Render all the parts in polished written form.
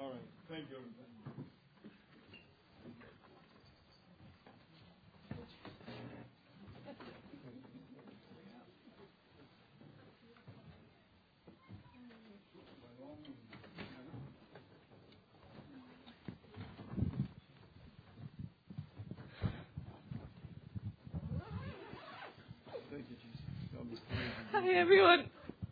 All right. Thank you, everybody. Thank you, Jesus. God bless you. Hi, everyone.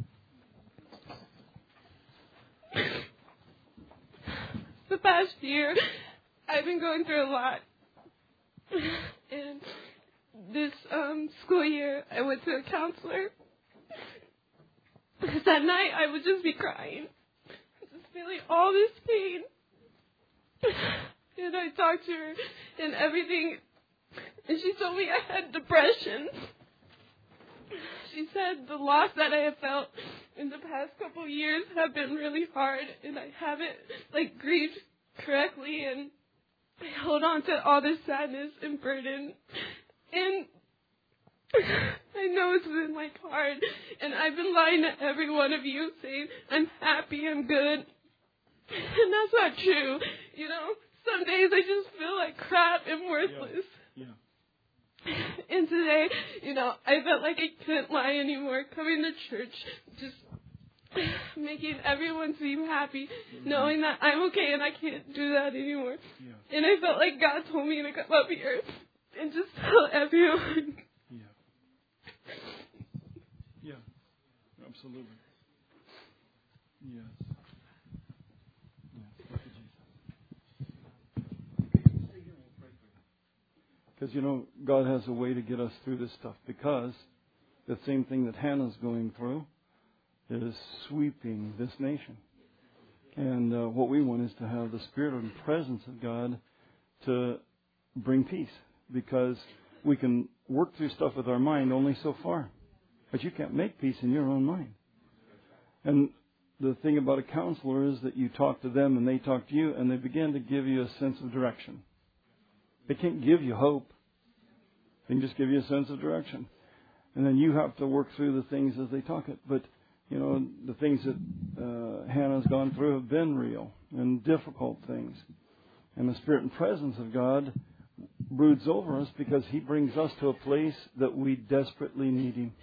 The past year, I've been going through a lot. And this school year, I went to a counselor. Because at night, I would just be crying. Just feeling all this pain. And I talked to her and everything. And she told me I had depression. She said the loss that I have felt in the past couple of years have been really hard, and I haven't grieved correctly, and I hold on to all this sadness and burden. And I know it's been hard, and I've been lying to every one of you, saying I'm happy, I'm good, and that's not true. Some days I just feel like crap and worthless. Yeah. And today, I felt like I couldn't lie anymore. Coming to church, just making everyone seem happy, knowing that I'm okay and I can't do that anymore. Yeah. And I felt like God told me to come up here and just tell everyone. Yeah. Yeah. Absolutely. Yes. Yes. Thank you, Jesus. Because, God has a way to get us through this stuff, because the same thing that Hannah's going through is sweeping this nation. And what we want is to have the Spirit and presence of God to bring peace, because we can work through stuff with our mind only so far. But you can't make peace in your own mind. And the thing about a counselor is that you talk to them and they talk to you, and they begin to give you a sense of direction. They can't give you hope. They can just give you a sense of direction. And then you have to work through the things as they talk it. But, the things that Hannah's gone through have been real and difficult things. And the Spirit and presence of God broods over us, because He brings us to a place that we desperately need Him.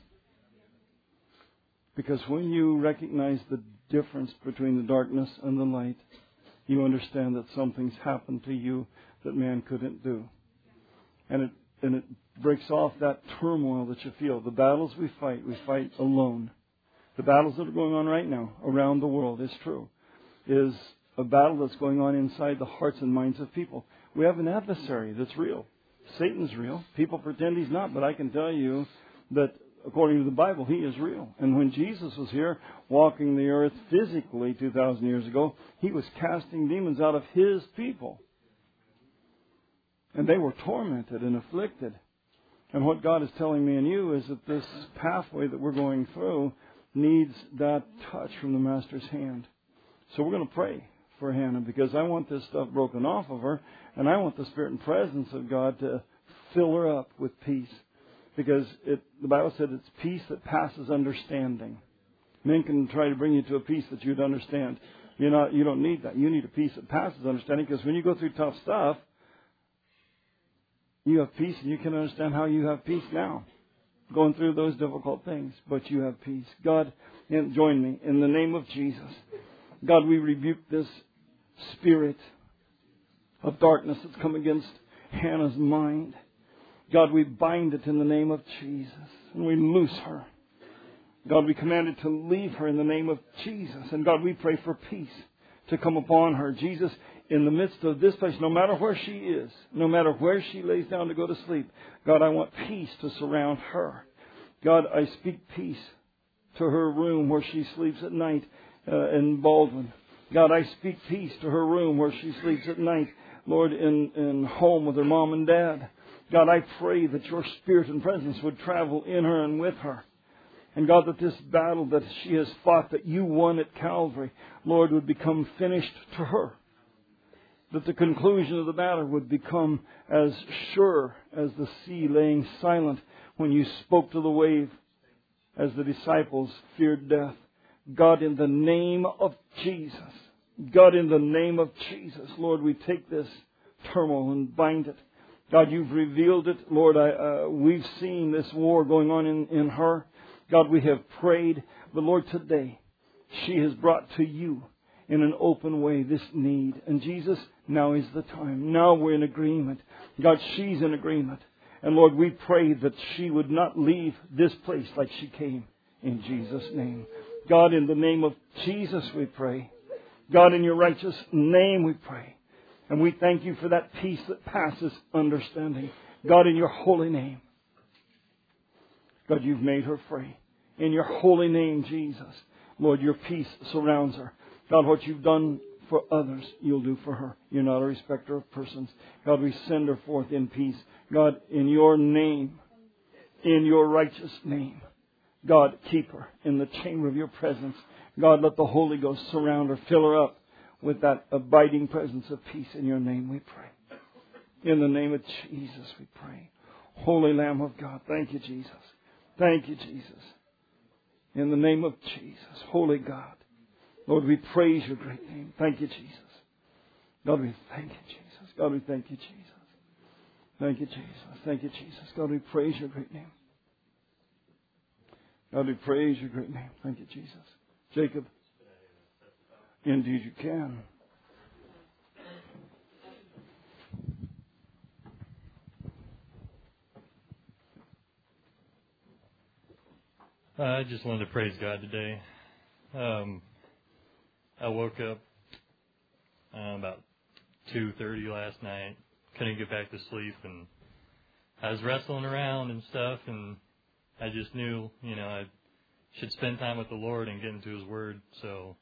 Because when you recognize the difference between the darkness and the light, you understand that something's happened to you that man couldn't do. And it breaks off that turmoil that you feel. The battles we fight alone. The battles that are going on right now around the world, is true, is a battle that's going on inside the hearts and minds of people. We have an adversary that's real. Satan's real. People pretend he's not, but I can tell you that according to the Bible, he is real. And when Jesus was here walking the earth physically 2,000 years ago, He was casting demons out of His people. And they were tormented and afflicted. And what God is telling me and you is that this pathway that we're going through needs that touch from the Master's hand. So we're going to pray for Hannah, because I want this stuff broken off of her, and I want the Spirit and presence of God to fill her up with peace. Because the Bible said it's peace that passes understanding. Men can try to bring you to a peace that you'd understand. You don't need that. You need a peace that passes understanding, because when you go through tough stuff, you have peace, and you can understand how you have peace now, going through those difficult things. But you have peace. God, join me in the name of Jesus. God, we rebuke this spirit of darkness that's come against Hannah's mind. God, we bind it in the name of Jesus, and we loose her. God, we command it to leave her in the name of Jesus. And God, we pray for peace to come upon her. Jesus, in the midst of this place, no matter where she is, no matter where she lays down to go to sleep, God, I want peace to surround her. God, I speak peace to her room where she sleeps at night in Baldwin. God, I speak peace to her room where she sleeps at night, Lord, in home with her mom and dad. God, I pray that Your Spirit and presence would travel in her and with her. And God, that this battle that she has fought, that You won at Calvary, Lord, would become finished to her. That the conclusion of the matter would become as sure as the sea laying silent when You spoke to the wave as the disciples feared death. God, in the name of Jesus, God, in the name of Jesus, Lord, we take this turmoil and bind it. God, you've revealed it. Lord, we've seen this war going on in her. God, we have prayed. But Lord, today, she has brought to you in an open way this need. And Jesus, now is the time. Now we're in agreement. God, she's in agreement. And Lord, we pray that she would not leave this place like she came. In Jesus' name. God, in the name of Jesus, we pray. God, in your righteous name, we pray. And we thank you for that peace that passes understanding. God, in your holy name. God, you've made her free. In your holy name, Jesus. Lord, your peace surrounds her. God, what you've done for others, you'll do for her. You're not a respecter of persons. God, we send her forth in peace. God, in your name, in your righteous name. God, keep her in the chamber of your presence. God, let the Holy Ghost surround her, fill her up with that abiding presence of peace. In your name we pray. In the name of Jesus we pray. Holy Lamb of God, thank you, Jesus. Thank you, Jesus. In the name of Jesus, Holy God. Lord, we praise your great name. Thank you, Jesus. God, we thank you, Jesus. God, we thank you, Jesus. Thank you, Jesus. Thank you, Jesus. God, we praise your great name. God, we praise your great name. Thank you, Jesus. Jacob, indeed you can. I just wanted to praise God today. I woke up about 2:30 last night. Couldn't get back to sleep, and I was wrestling around and stuff, and I just knew, I should spend time with the Lord and get into His Word. So,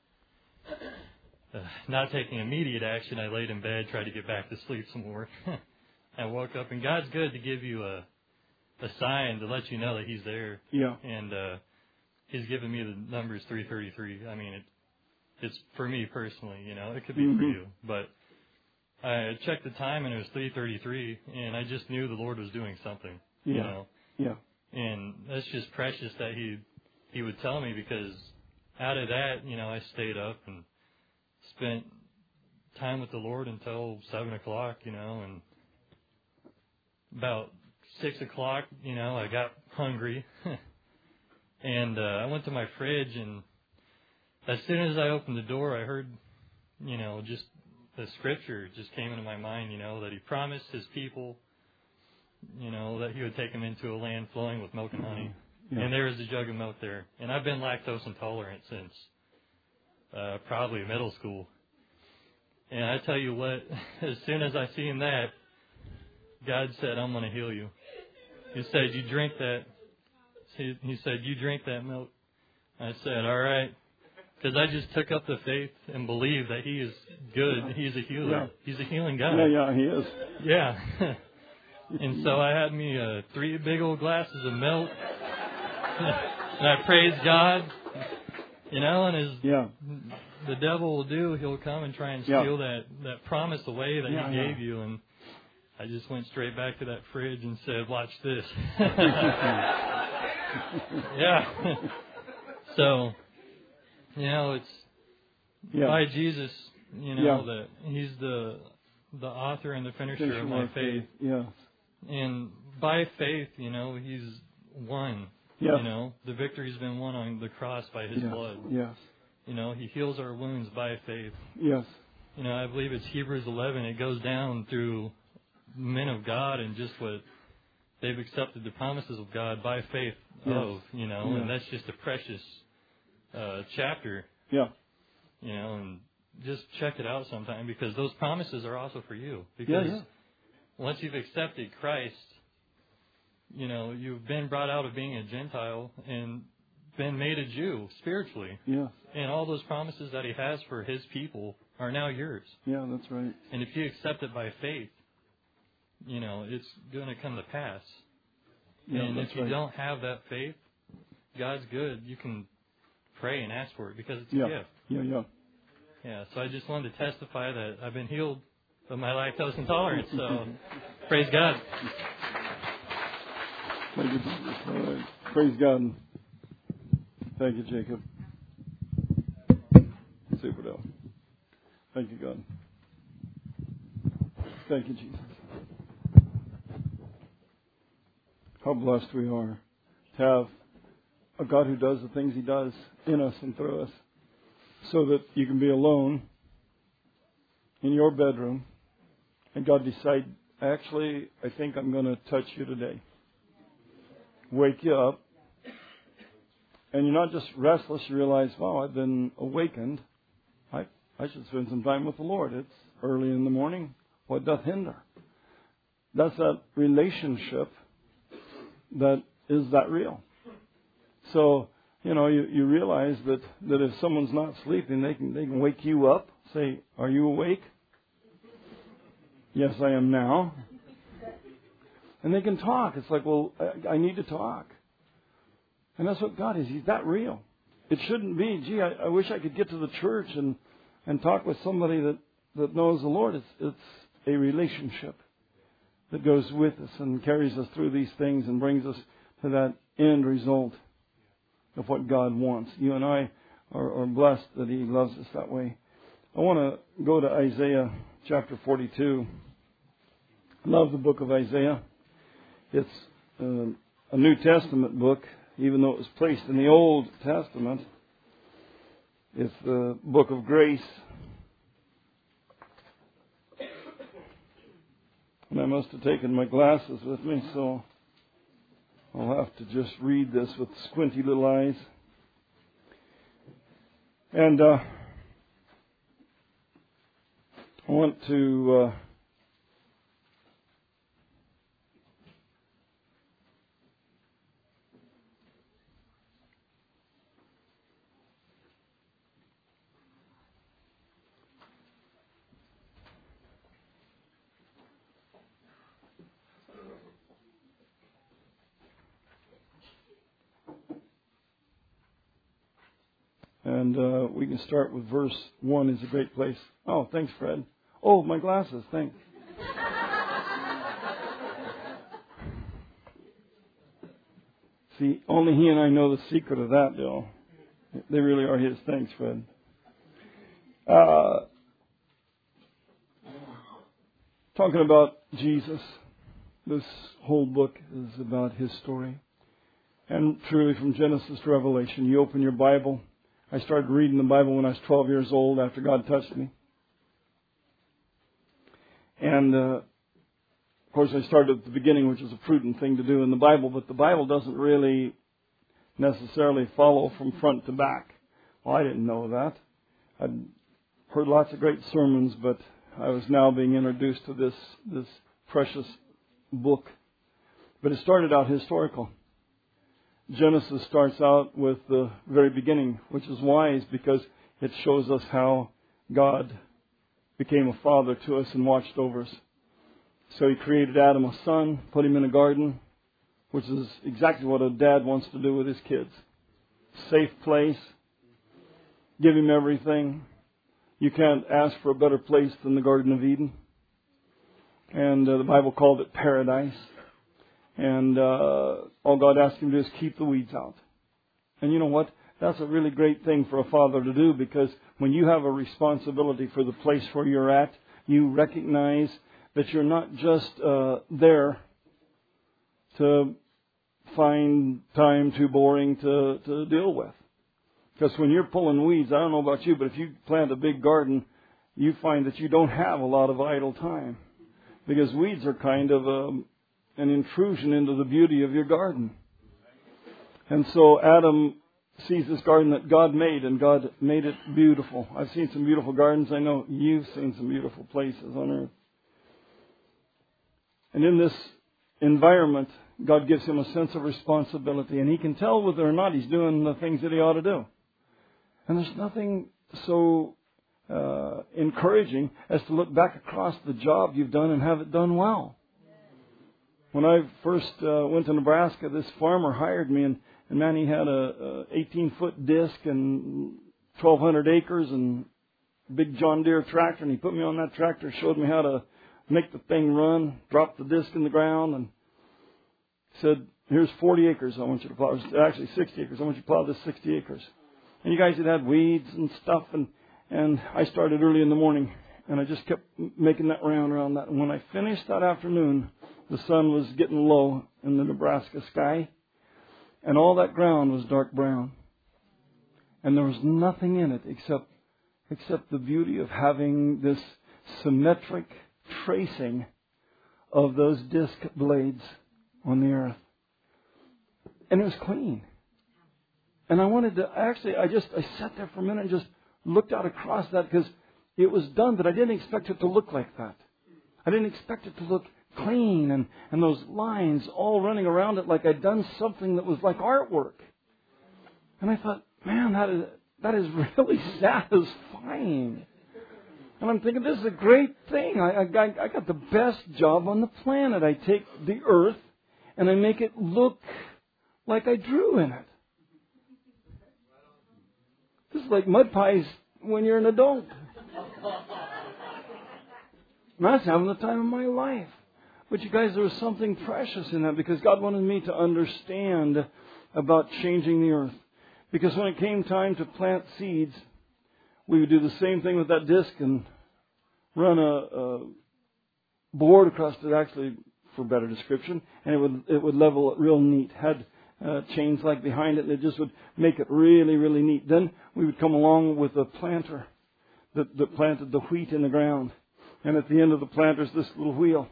not taking immediate action, I laid in bed, tried to get back to sleep some more. I woke up, and God's good to give you a sign to let you know that He's there. Yeah. And He's given me the numbers 333. I mean, it's for me personally, it could be for you. But I checked the time, and it was 3:33, and I just knew the Lord was doing something, Yeah. And that's just precious that He would tell me, because out of that, I stayed up and spent time with the Lord until 7 o'clock, and about 6 o'clock, I got hungry, and I went to my fridge, and as soon as I opened the door, I heard, just the scripture just came into my mind, that He promised His people, that He would take them into a land flowing with milk and honey. Yeah. And there was a jug of milk there. And I've been lactose intolerant since probably middle school. And I tell you what, as soon as I seen that, God said, I'm going to heal you. He said, you drink that. He said, you drink that milk. I said, all right. Because I just took up the faith and believed that He is good. He's a healer. Yeah. He's a healing God. Yeah, He is. Yeah. And so I had me 3 big old glasses of milk. And I praised God. And the devil will do, he'll come and try and steal that promise away that He gave you. And I just went straight back to that fridge and said, watch this. Yeah. So, it's by Jesus, that He's the author and the finisher of my faith. Yeah. And by faith, He's won. Yeah. The victory's been won on the cross by His blood. Yes. He heals our wounds by faith. Yes. I believe it's Hebrews 11. It goes down through men of God and just what they've accepted the promises of God by faith and that's just a precious chapter. Yeah. And just check it out sometime, because those promises are also for you. Because once you've accepted Christ, you've been brought out of being a Gentile and been made a Jew spiritually. Yeah. And all those promises that He has for His people are now yours. Yeah, that's right. And if you accept it by faith, it's going to come to pass. Yeah, and if you don't have that faith, God's good. You can pray and ask for it, because it's a gift. Yeah, so I just wanted to testify that I've been healed of my lactose intolerance. So, praise God. Thank you, Jesus. All right. Praise God. Thank you, Jacob. Super, though. Thank you, God. Thank you, Jesus. How blessed we are to have a God who does the things He does in us and through us, so that you can be alone in your bedroom and God decide, actually, I think I'm going to touch you today. Wake you up. And you're not just restless, you realize, wow, I've been awakened. I should spend some time with the Lord. It's early in the morning. What doth hinder? That's that relationship that is that real. So, you realize that if someone's not sleeping, they can wake you up, say, are you awake? Yes, I am now. And they can talk. It's like, well, I need to talk. And that's what God is. He's that real. It shouldn't be, gee, I wish I could get to the church and talk with somebody that knows the Lord. It's a relationship that goes with us and carries us through these things and brings us to that end result of what God wants. You and I are blessed that He loves us that way. I want to go to Isaiah chapter 42. I love the book of Isaiah. It's a New Testament book, even though it was placed in the Old Testament. It's the book of grace. And I must have taken my glasses with me, so I'll have to just read this with squinty little eyes. And I want to we can start with verse 1 is a great place. Oh, thanks, Fred. Oh, my glasses, thanks. See, only he and I know the secret of that, Bill. They really are his. Thanks, Fred. Talking about Jesus, this whole book is about His story. And truly, from Genesis to Revelation, you open your Bible. I started reading the Bible when I was 12 years old after God touched me. And, of course, I started at the beginning, which is a prudent thing to do in the Bible, but the Bible doesn't really necessarily follow from front to back. Well, I didn't know that. I'd heard lots of great sermons, but I was now being introduced to this precious book. But it started out historical. Genesis starts out with the very beginning, which is wise because it shows us how God became a father to us and watched over us. So He created Adam a son, put him in a garden, which is exactly what a dad wants to do with his kids. Safe place, give him everything. You can't ask for a better place than the Garden of Eden. And the Bible called it paradise. And all God asked him to do is keep the weeds out. And you know what? That's a really great thing for a father to do, because when you have a responsibility for the place where you're at, you recognize that you're not just there to find time too boring to deal with. Because when you're pulling weeds, I don't know about you, but if you plant a big garden, you find that you don't have a lot of idle time. Because weeds are kind of an intrusion into the beauty of your garden. And so Adam sees this garden that God made, and God made it beautiful. I've seen some beautiful gardens. I know you've seen some beautiful places on earth. And in this environment, God gives him a sense of responsibility, and he can tell whether or not he's doing the things that he ought to do. And there's nothing so encouraging as to look back across the job you've done and have it done well. When I first went to Nebraska, this farmer hired me, and man, he had a 18-foot disc and 1,200 acres and big John Deere tractor, and he put me on that tractor, showed me how to make the thing run, dropped the disc in the ground, and said, here's 40 acres I want you to plow. Actually, 60 acres. I want you to plow this 60 acres. And you guys had weeds and stuff, and And I started early in the morning, and I just kept making that round around that. And when I finished that afternoon, the sun was getting low in the Nebraska sky, and all that ground was dark brown. And there was nothing in it except the beauty of having this symmetric tracing of those disc blades on the earth. And it was clean. And I wanted to, I sat there for a minute and just looked out across that because it was done, but I didn't expect it to look like that. I didn't expect it to look clean and those lines all running around it like I'd done something that was like artwork. And I thought, man, that is really satisfying. And I'm thinking, this is a great thing. I got the best job on the planet. I take the earth and I make it look like I drew in it. This is like mud pies when you're an adult. And I was having the time of my life. But you guys, there was something precious in that because God wanted me to understand about changing the earth. Because when it came time to plant seeds, we would do the same thing with that disc and run a board across it, actually, for better description, and it would level it real neat. Had chains like behind it, and it just would make it really, really neat. Then we would come along with a planter that planted the wheat in the ground. And at the end of the planter is this little wheel.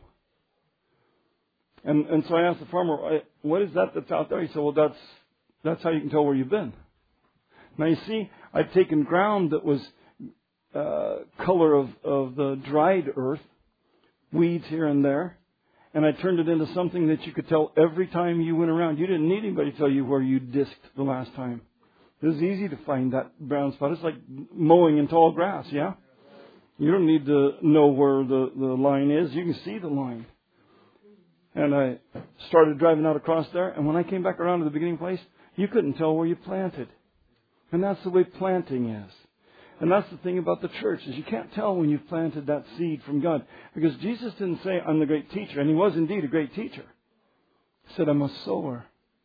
And so I asked the farmer, what is that that's out there? He said, well, that's how you can tell where you've been. Now you see, I'd taken ground that was color of the dried earth, weeds here and there, and I turned it into something that you could tell every time you went around. You didn't need anybody to tell you where you disked the last time. It was easy to find that brown spot. It's like mowing in tall grass, yeah? You don't need to know where the line is. You can see the line. And I started driving out across there, and when I came back around to the beginning place, you couldn't tell where you planted. And that's the way planting is. And that's the thing about the church, is you can't tell when you've planted that seed from God. Because Jesus didn't say, I'm the great teacher. And He was indeed a great teacher. He said, I'm a sower.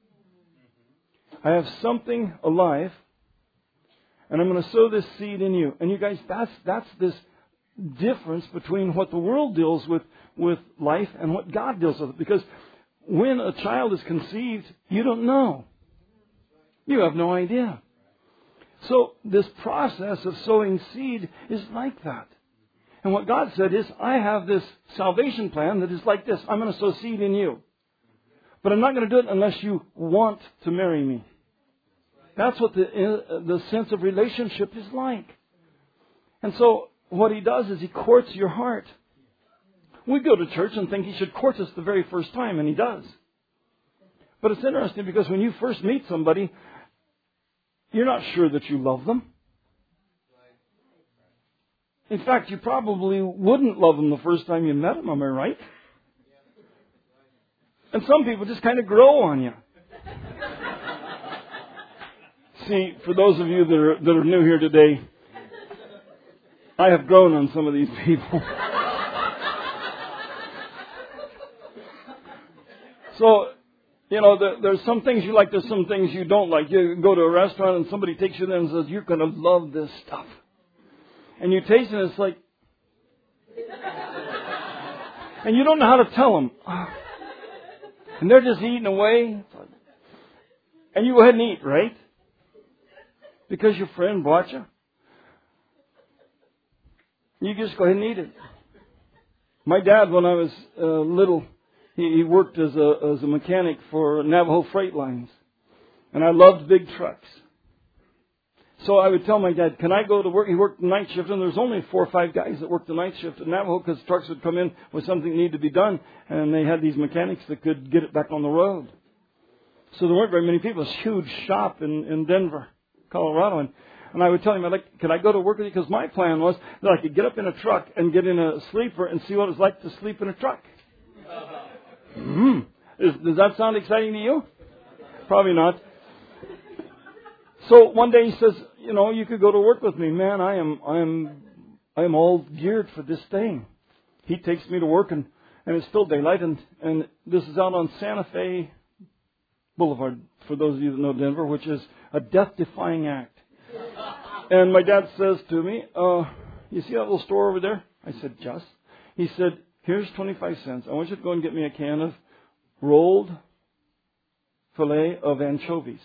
I have something alive, and I'm going to sow this seed in you. And you guys, that's this difference between what the world deals with life and what God deals with. Because when a child is conceived, you don't know. You have no idea. So this process of sowing seed is like that. And what God said is, I have this salvation plan that is like this. I'm going to sow seed in you. But I'm not going to do it unless you want to marry me. That's what the sense of relationship is like. And so what He does is He courts your heart. We go to church and think He should court us the very first time, and He does. But it's interesting because when you first meet somebody, you're not sure that you love them. In fact, you probably wouldn't love them the first time you met them, am I right? And some people just kind of grow on you. See, for those of you that are new here today, I have grown on some of these people. So, you know, there's some things you like, there's some things you don't like. You go to a restaurant and somebody takes you there and says, you're going to love this stuff. And you taste it and it's like, and you don't know how to tell them. And they're just eating away. And you go ahead and eat, right? Because your friend brought you. You just go ahead and eat it. My dad, when I was little, he worked as a mechanic for Navajo Freight Lines. And I loved big trucks. So I would tell my dad, can I go to work? He worked the night shift, and there's only 4 or 5 guys that worked the night shift at Navajo because trucks would come in with something that needed to be done, and they had these mechanics that could get it back on the road. So there weren't very many people. It was a huge shop in Denver, Colorado. And I would tell him, can I go to work with you? Because my plan was that I could get up in a truck and get in a sleeper and see what it's like to sleep in a truck. Does that sound exciting to you? Probably not. So one day he says, you know, you could go to work with me. Man, I am all geared for this thing. He takes me to work and it's still daylight and this is out on Santa Fe Boulevard, for those of you that know Denver, which is a death-defying act. And my dad says to me, you see that little store over there? I said, yes. He said, here's 25 cents. I want you to go and get me a can of rolled fillet of anchovies.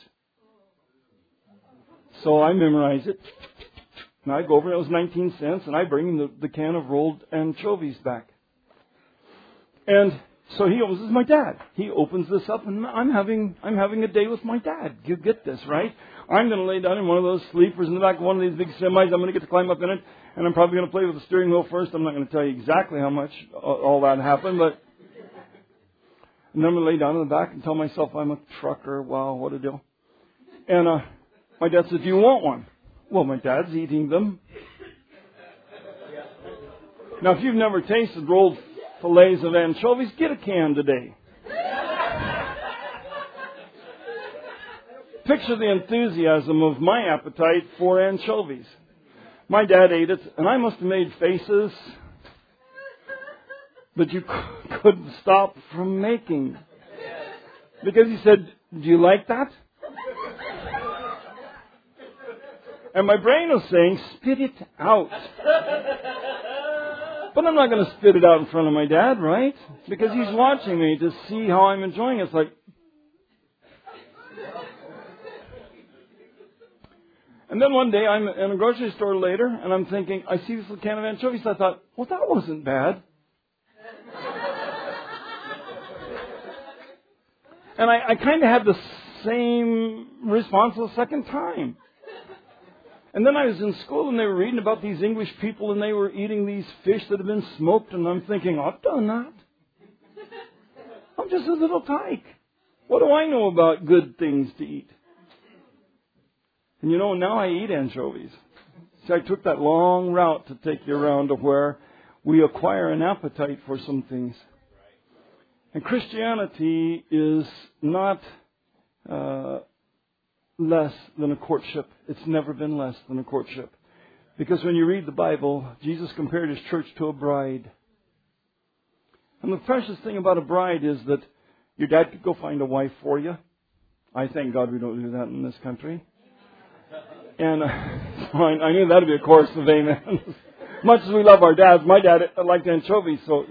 So I memorize it. And I go over, it was 19 cents, and I bring him the can of rolled anchovies back. And so he opens, this is my dad. He opens this up, and I'm having a day with my dad. You get this, right? I'm going to lay down in one of those sleepers in the back of one of these big semis. I'm going to get to climb up in it, and I'm probably going to play with the steering wheel first. I'm not going to tell you exactly how much all that happened, but and then I'm going to lay down in the back and tell myself I'm a trucker. Wow, what a deal. And my dad said, do you want one? Well, my dad's eating them. Now, if you've never tasted rolled fillets of anchovies, get a can today. Picture the enthusiasm of my appetite for anchovies. My dad ate it, and I must have made faces that you couldn't stop from making. Because he said, do you like that? And my brain was saying, spit it out. But I'm not going to spit it out in front of my dad, right? Because he's watching me to see how I'm enjoying it. It's like... And then one day I'm in a grocery store later, and I'm thinking, I see this little can of anchovies. I thought, well, that wasn't bad. And I kind of had the same response the second time. And then I was in school, and they were reading about these English people, and they were eating these fish that had been smoked, and I'm thinking, I've done that. I'm just a little tyke. What do I know about good things to eat? And now I eat anchovies. See, I took that long route to take you around to where we acquire an appetite for some things. And Christianity is not less than a courtship. It's never been less than a courtship. Because when you read the Bible, Jesus compared His church to a bride. And the precious thing about a bride is that your dad could go find a wife for you. I thank God we don't do that in this country. And I knew that would be a chorus of amen. Much as we love our dads, my dad liked anchovies, so,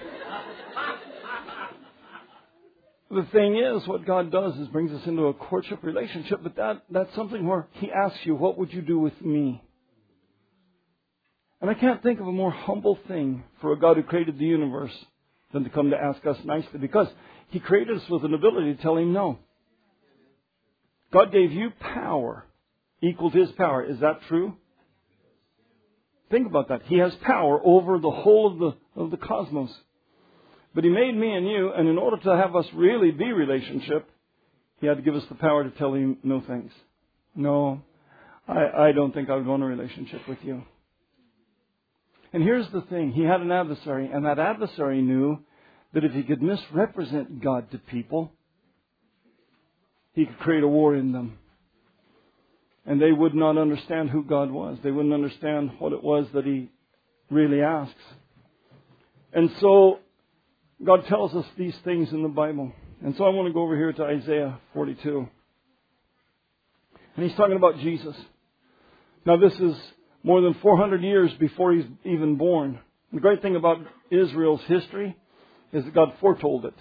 The thing is, what God does is brings us into a courtship relationship, but that's something where He asks you, what would you do with me? And I can't think of a more humble thing for a God who created the universe than to come to ask us nicely, because He created us with an ability to tell Him no. God gave you power equal to His power. Is that true? Think about that. He has power over the whole of the cosmos. But He made me and you, and in order to have us really be relationship, He had to give us the power to tell Him no thanks. No, I don't think I would want a relationship with you. And here's the thing. He had an adversary, and that adversary knew that if he could misrepresent God to people, he could create a war in them. And they would not understand who God was. They wouldn't understand what it was that He really asks. And so God tells us these things in the Bible. And so I want to go over here to Isaiah 42. And He's talking about Jesus. Now this is more than 400 years before He's even born. The great thing about Israel's history is that God foretold it.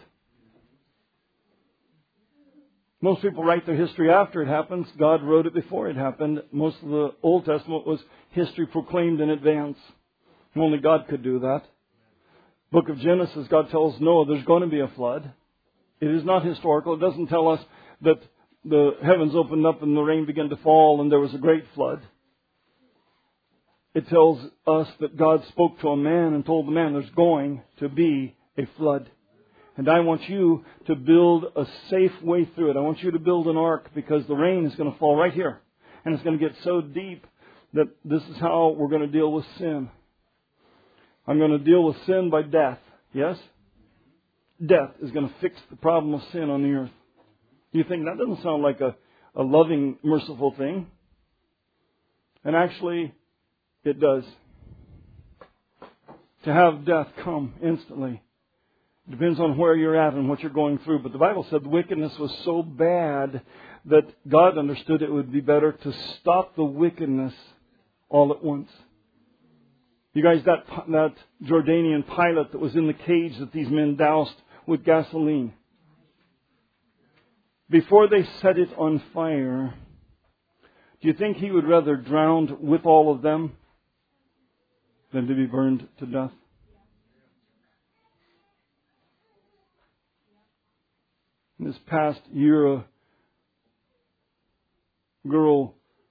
Most people write their history after it happens. God wrote it before it happened. Most of the Old Testament was history proclaimed in advance. Only God could do that. Book of Genesis, God tells Noah there's going to be a flood. It is not historical. It doesn't tell us that the heavens opened up and the rain began to fall and there was a great flood. It tells us that God spoke to a man and told the man there's going to be a flood. And I want you to build a safe way through it. I want you to build an ark because the rain is going to fall right here. And it's going to get so deep that this is how we're going to deal with sin. I'm going to deal with sin by death. Yes? Death is going to fix the problem of sin on the earth. You think that doesn't sound like a loving, merciful thing? And actually, it does. To have death come instantly. It depends on where you're at and what you're going through. But the Bible said the wickedness was so bad that God understood it would be better to stop the wickedness all at once. You guys, that Jordanian pilot that was in the cage that these men doused with gasoline, before they set it on fire, do you think he would rather drown with all of them than to be burned to death? In this past year, a girl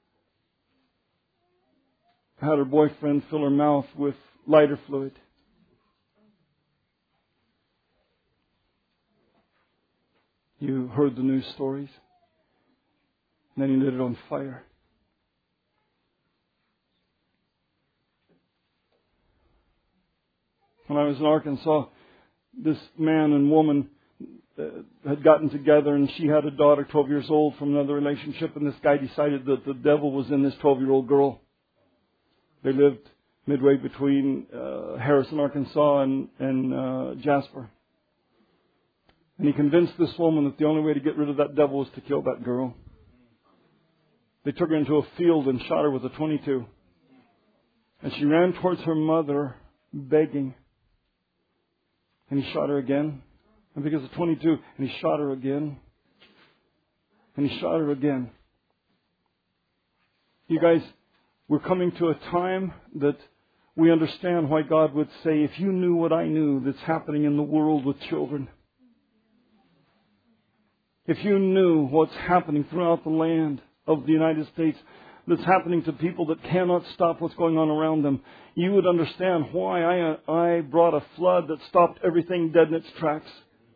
had her boyfriend fill her mouth with lighter fluid. You heard the news stories. And then he lit it on fire. When I was in Arkansas, this man and woman had gotten together, and she had a daughter, 12 years old, from another relationship, and this guy decided that the devil was in this 12-year-old girl. They lived midway between Harrison, Arkansas and Jasper. And he convinced this woman that the only way to get rid of that devil was to kill that girl. They took her into a field and shot her with a .22. And she ran towards her mother, begging. And he shot her again. And because of .22, and he shot her again. And he shot her again. You guys, we're coming to a time that we understand why God would say, if you knew what I knew that's happening in the world with children, if you knew what's happening throughout the land of the United States, that's happening to people that cannot stop what's going on around them, you would understand why I brought a flood that stopped everything dead in its tracks.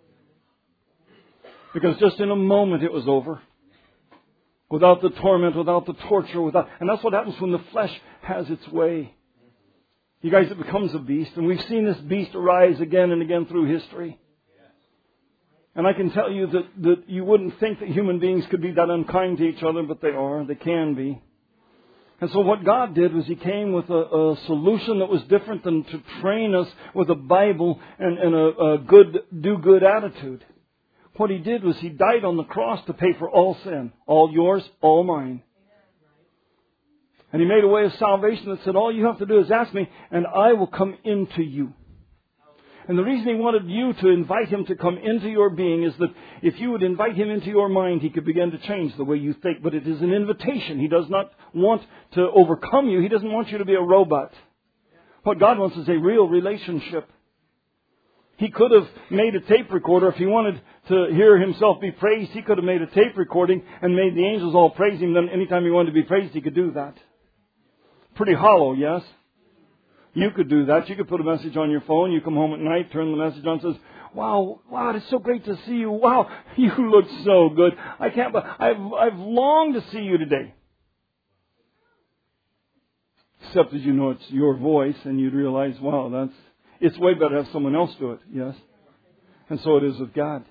Because just in a moment it was over. Without the torment, without the torture, and that's what happens when the flesh has its way. You guys, it becomes a beast. And we've seen this beast arise again and again through history. And I can tell you that you wouldn't think that human beings could be that unkind to each other, but they are. They can be. And so what God did was He came with a solution that was different than to train us with a Bible and a good, do-good attitude. What He did was He died on the cross to pay for all sin. All yours, all mine. And He made a way of salvation that said, all you have to do is ask me, and I will come into you. And the reason He wanted you to invite Him to come into your being is that if you would invite Him into your mind, He could begin to change the way you think. But it is an invitation. He does not want to overcome you. He doesn't want you to be a robot. What God wants is a real relationship. He could have made a tape recorder. If He wanted to hear Himself be praised, He could have made a tape recording and made the angels all praise Him. Then anytime He wanted to be praised, He could do that. Pretty hollow, yes? You could do that. You could put a message on your phone. You come home at night, turn the message on, and says, wow, it's so great to see you. Wow, you look so good. I've longed to see you today. Except as you know it's your voice and you'd realize, wow, it's way better to have someone else do it. Yes. And so it is with God.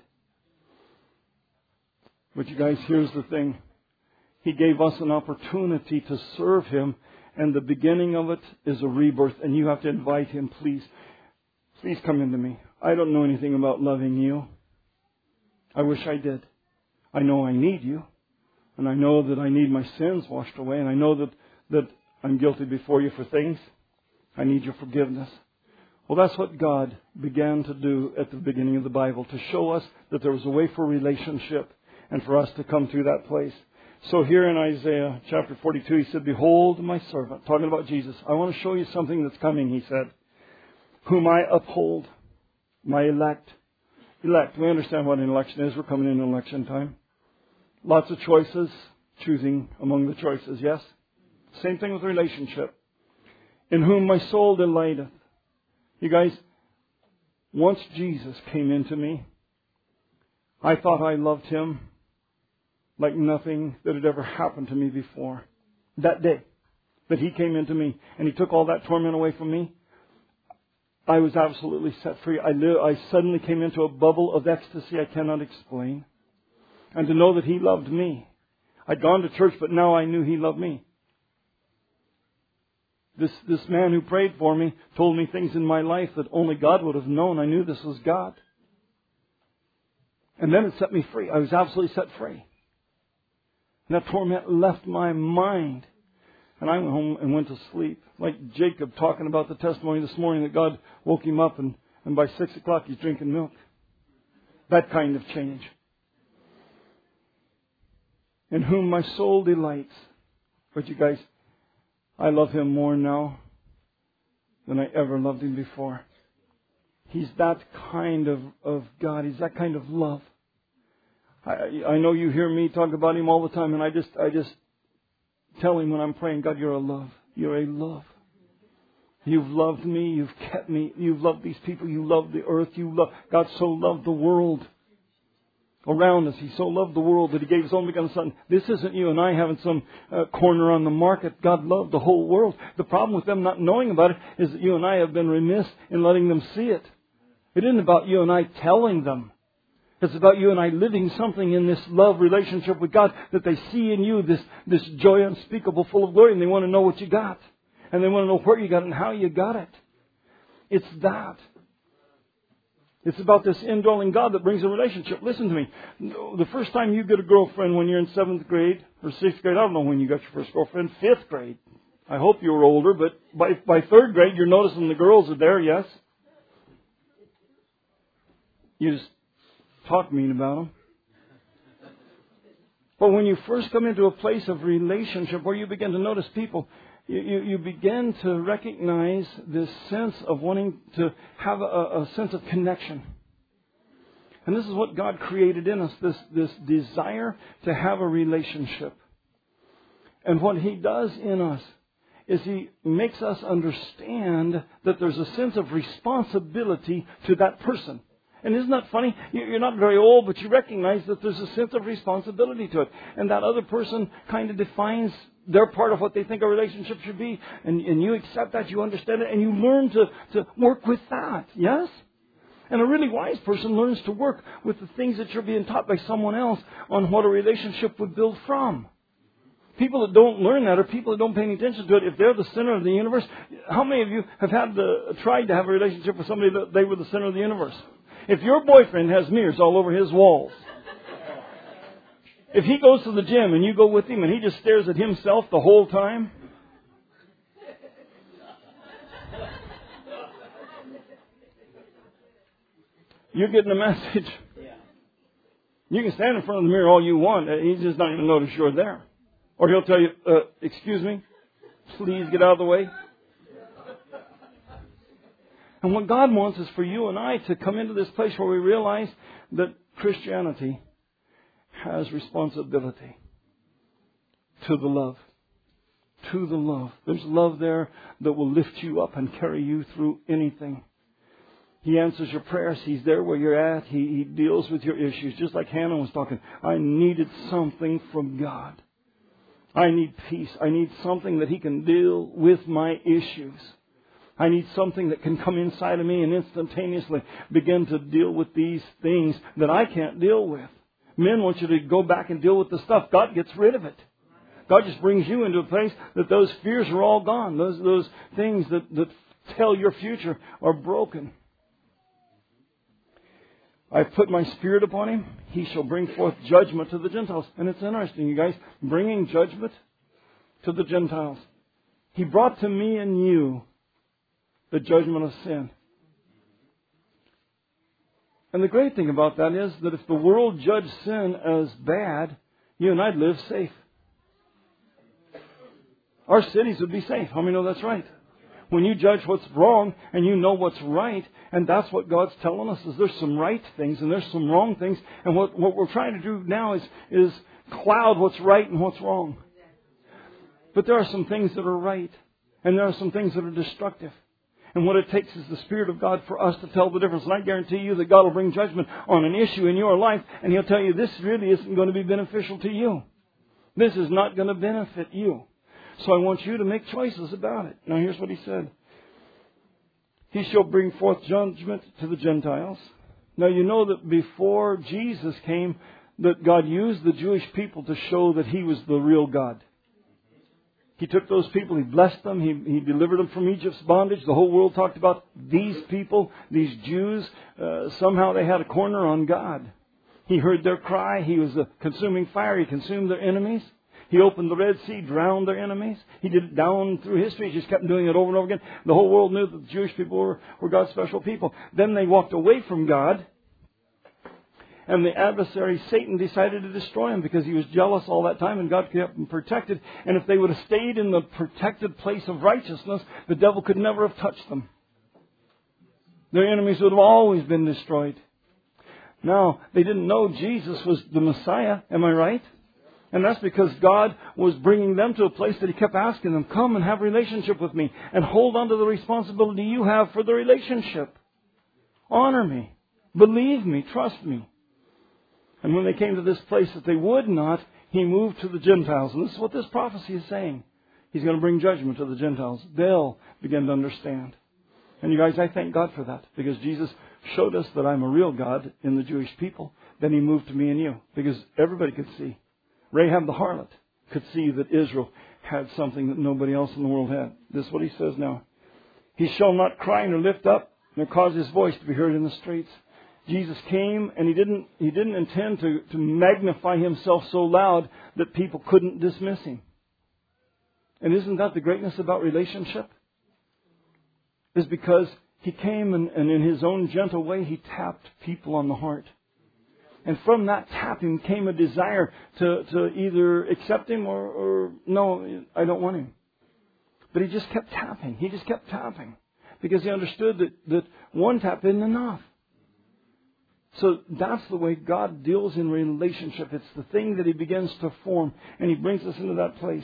But you guys, here's the thing. He gave us an opportunity to serve Him. And the beginning of it is a rebirth. And you have to invite Him, please. Please come into me. I don't know anything about loving you. I wish I did. I know I need you. And I know that I need my sins washed away. And I know that I'm guilty before you for things. I need your forgiveness. Well, that's what God began to do at the beginning of the Bible. To show us that there was a way for relationship. And for us to come to that place. So here in Isaiah chapter 42, He said, behold my servant, talking about Jesus. I want to show you something that's coming, He said, whom I uphold, my elect. Elect, we understand what an election is. We're coming into election time. Lots of choices, choosing among the choices, yes? Same thing with relationship. In whom my soul delighteth. You guys, once Jesus came into me, I thought I loved Him like nothing that had ever happened to me before. That day that He came into me and He took all that torment away from me, I was absolutely set free. I suddenly came into a bubble of ecstasy I cannot explain. And to know that He loved me. I'd gone to church, but now I knew He loved me. This man who prayed for me told me things in my life that only God would have known. I knew this was God. And then it set me free. I was absolutely set free. And that torment left my mind. And I went home and went to sleep. Like Jacob talking about the testimony this morning that God woke him up and by 6 o'clock he's drinking milk. That kind of change. In whom my soul delights. But you guys, I love Him more now than I ever loved Him before. He's that kind of God. He's that kind of love. I know you hear me talk about Him all the time, and I just tell Him when I'm praying, God, you're a love. You're a love. You've loved me. You've kept me. You've loved these people. You love the earth. God so loved the world around us. He so loved the world that He gave His only begotten Son. This isn't you and I having some corner on the market. God loved the whole world. The problem with them not knowing about it is that you and I have been remiss in letting them see it. It isn't about you and I telling them. It's about you and I living something in this love relationship with God that they see in you, this joy unspeakable, full of glory, and they want to know what you got. And they want to know where you got it and how you got it. It's that. It's about this indwelling God that brings a relationship. Listen to me. The first time you get a girlfriend when you're in 7th grade or 6th grade, I don't know when you got your first girlfriend, 5th grade. I hope you were older, but by 3rd grade, you're noticing the girls are there, yes? You just talk mean about them. But when you first come into a place of relationship where you begin to notice people, you begin to recognize this sense of wanting to have a sense of connection. And this is what God created in us, this desire to have a relationship. And what He does in us is He makes us understand that there's a sense of responsibility to that person. And isn't that funny? You're not very old, but you recognize that there's a sense of responsibility to it. And that other person kind of defines their part of what they think a relationship should be. And you accept that, you understand it, and you learn to work with that. Yes? And a really wise person learns to work with the things that you're being taught by someone else on what a relationship would build from. People that don't learn that, or people that don't pay any attention to it, if they're the center of the universe, how many of you have tried to have a relationship with somebody that they were the center of the universe? If your boyfriend has mirrors all over his walls, if he goes to the gym and you go with him and he just stares at himself the whole time, you're getting a message. You can stand in front of the mirror all you want. He's just not even notice you're there. Or he'll tell you, excuse me, please get out of the way. And what God wants is for you and I to come into this place where we realize that Christianity has responsibility to the love. To the love. There's love there that will lift you up and carry you through anything. He answers your prayers. He's there where you're at. He deals with your issues. Just like Hannah was talking. I needed something from God. I need peace. I need something that He can deal with my issues. I need something that can come inside of me and instantaneously begin to deal with these things that I can't deal with. Men want you to go back and deal with the stuff. God gets rid of it. God just brings you into a place that those fears are all gone. Those things that tell your future are broken. I've put my Spirit upon Him. He shall bring forth judgment to the Gentiles. And it's interesting, you guys, bringing judgment to the Gentiles. He brought to me and you the judgment of sin. And the great thing about that is that if the world judged sin as bad, you and I'd live safe. Our cities would be safe. How many know that's right? When you judge what's wrong and you know what's right, and that's what God's telling us, is there's some right things and there's some wrong things. And what we're trying to do now is cloud what's right and what's wrong. But there are some things that are right, and there are some things that are destructive. And what it takes is the Spirit of God for us to tell the difference. And I guarantee you that God will bring judgment on an issue in your life, and He'll tell you this really isn't going to be beneficial to you. This is not going to benefit you. So I want you to make choices about it. Now here's what He said. He shall bring forth judgment to the Gentiles. Now you know that before Jesus came, that God used the Jewish people to show that He was the real God. He took those people, He blessed them, He delivered them from Egypt's bondage. The whole world talked about these people, these Jews. Somehow they had a corner on God. He heard their cry. He was a consuming fire. He consumed their enemies. He opened the Red Sea, drowned their enemies. He did it down through history. He just kept doing it over and over again. The whole world knew that the Jewish people were God's special people. Then they walked away from God. And the adversary, Satan, decided to destroy them because he was jealous all that time and God kept them protected. And if they would have stayed in the protected place of righteousness, the devil could never have touched them. Their enemies would have always been destroyed. Now, they didn't know Jesus was the Messiah. Am I right? And that's because God was bringing them to a place that He kept asking them, come and have a relationship with me and hold on to the responsibility you have for the relationship. Honor me. Believe me. Trust me. And when they came to this place that they would not, He moved to the Gentiles. And this is what this prophecy is saying. He's going to bring judgment to the Gentiles. They'll begin to understand. And you guys, I thank God for that. Because Jesus showed us that I'm a real God in the Jewish people. Then He moved to me and you. Because everybody could see. Rahab the harlot could see that Israel had something that nobody else in the world had. This is what He says now. He shall not cry nor lift up, nor cause His voice to be heard in the streets. Jesus came and He didn't intend to magnify Himself so loud that people couldn't dismiss Him. And isn't that the greatness about relationship? Is because He came and in His own gentle way He tapped people on the heart. And from that tapping came a desire to either accept Him or no, I don't want Him. But He just kept tapping. He just kept tapping. Because He understood that one tap isn't enough. So that's the way God deals in relationship. It's the thing that He begins to form. And He brings us into that place.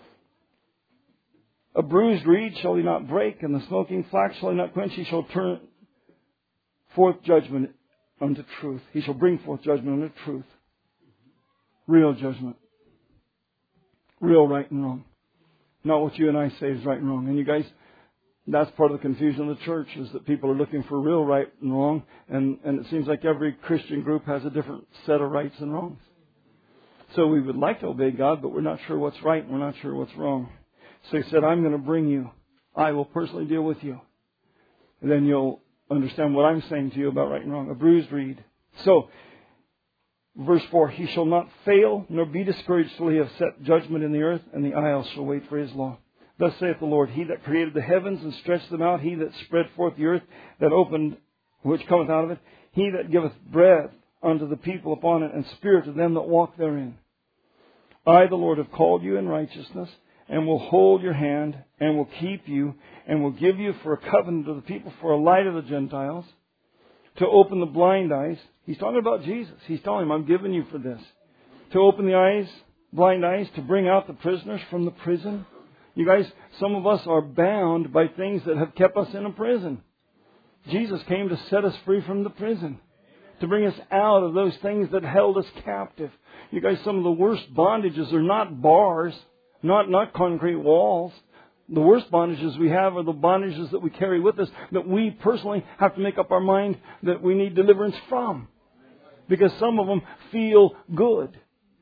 A bruised reed shall He not break, and the smoking flax shall He not quench. He shall turn forth judgment unto truth. He shall bring forth judgment unto truth. Real judgment. Real right and wrong. Not what you and I say is right and wrong. And you guys, that's part of the confusion of the church, is that people are looking for real right and wrong. And it seems like every Christian group has a different set of rights and wrongs. So we would like to obey God, but we're not sure what's right and we're not sure what's wrong. So He said, I'm going to bring you. I will personally deal with you. And then you'll understand what I'm saying to you about right and wrong. A bruised reed. So, verse 4, He shall not fail nor be discouraged till He have set judgment in the earth, and the isles shall wait for His law. Thus saith the Lord, He that created the heavens and stretched them out, He that spread forth the earth, that opened, which cometh out of it, He that giveth breath unto the people upon it, and spirit to them that walk therein. I, the Lord, have called you in righteousness, and will hold your hand, and will keep you, and will give you for a covenant of the people, for a light of the Gentiles, to open the blind eyes. He's talking about Jesus. He's telling him, I'm giving you for this. To open the eyes, blind eyes, to bring out the prisoners from the prison. You guys, some of us are bound by things that have kept us in a prison. Jesus came to set us free from the prison. To bring us out of those things that held us captive. You guys, some of the worst bondages are not bars. Not concrete walls. The worst bondages we have are the bondages that we carry with us that we personally have to make up our mind that we need deliverance from. Because some of them feel good.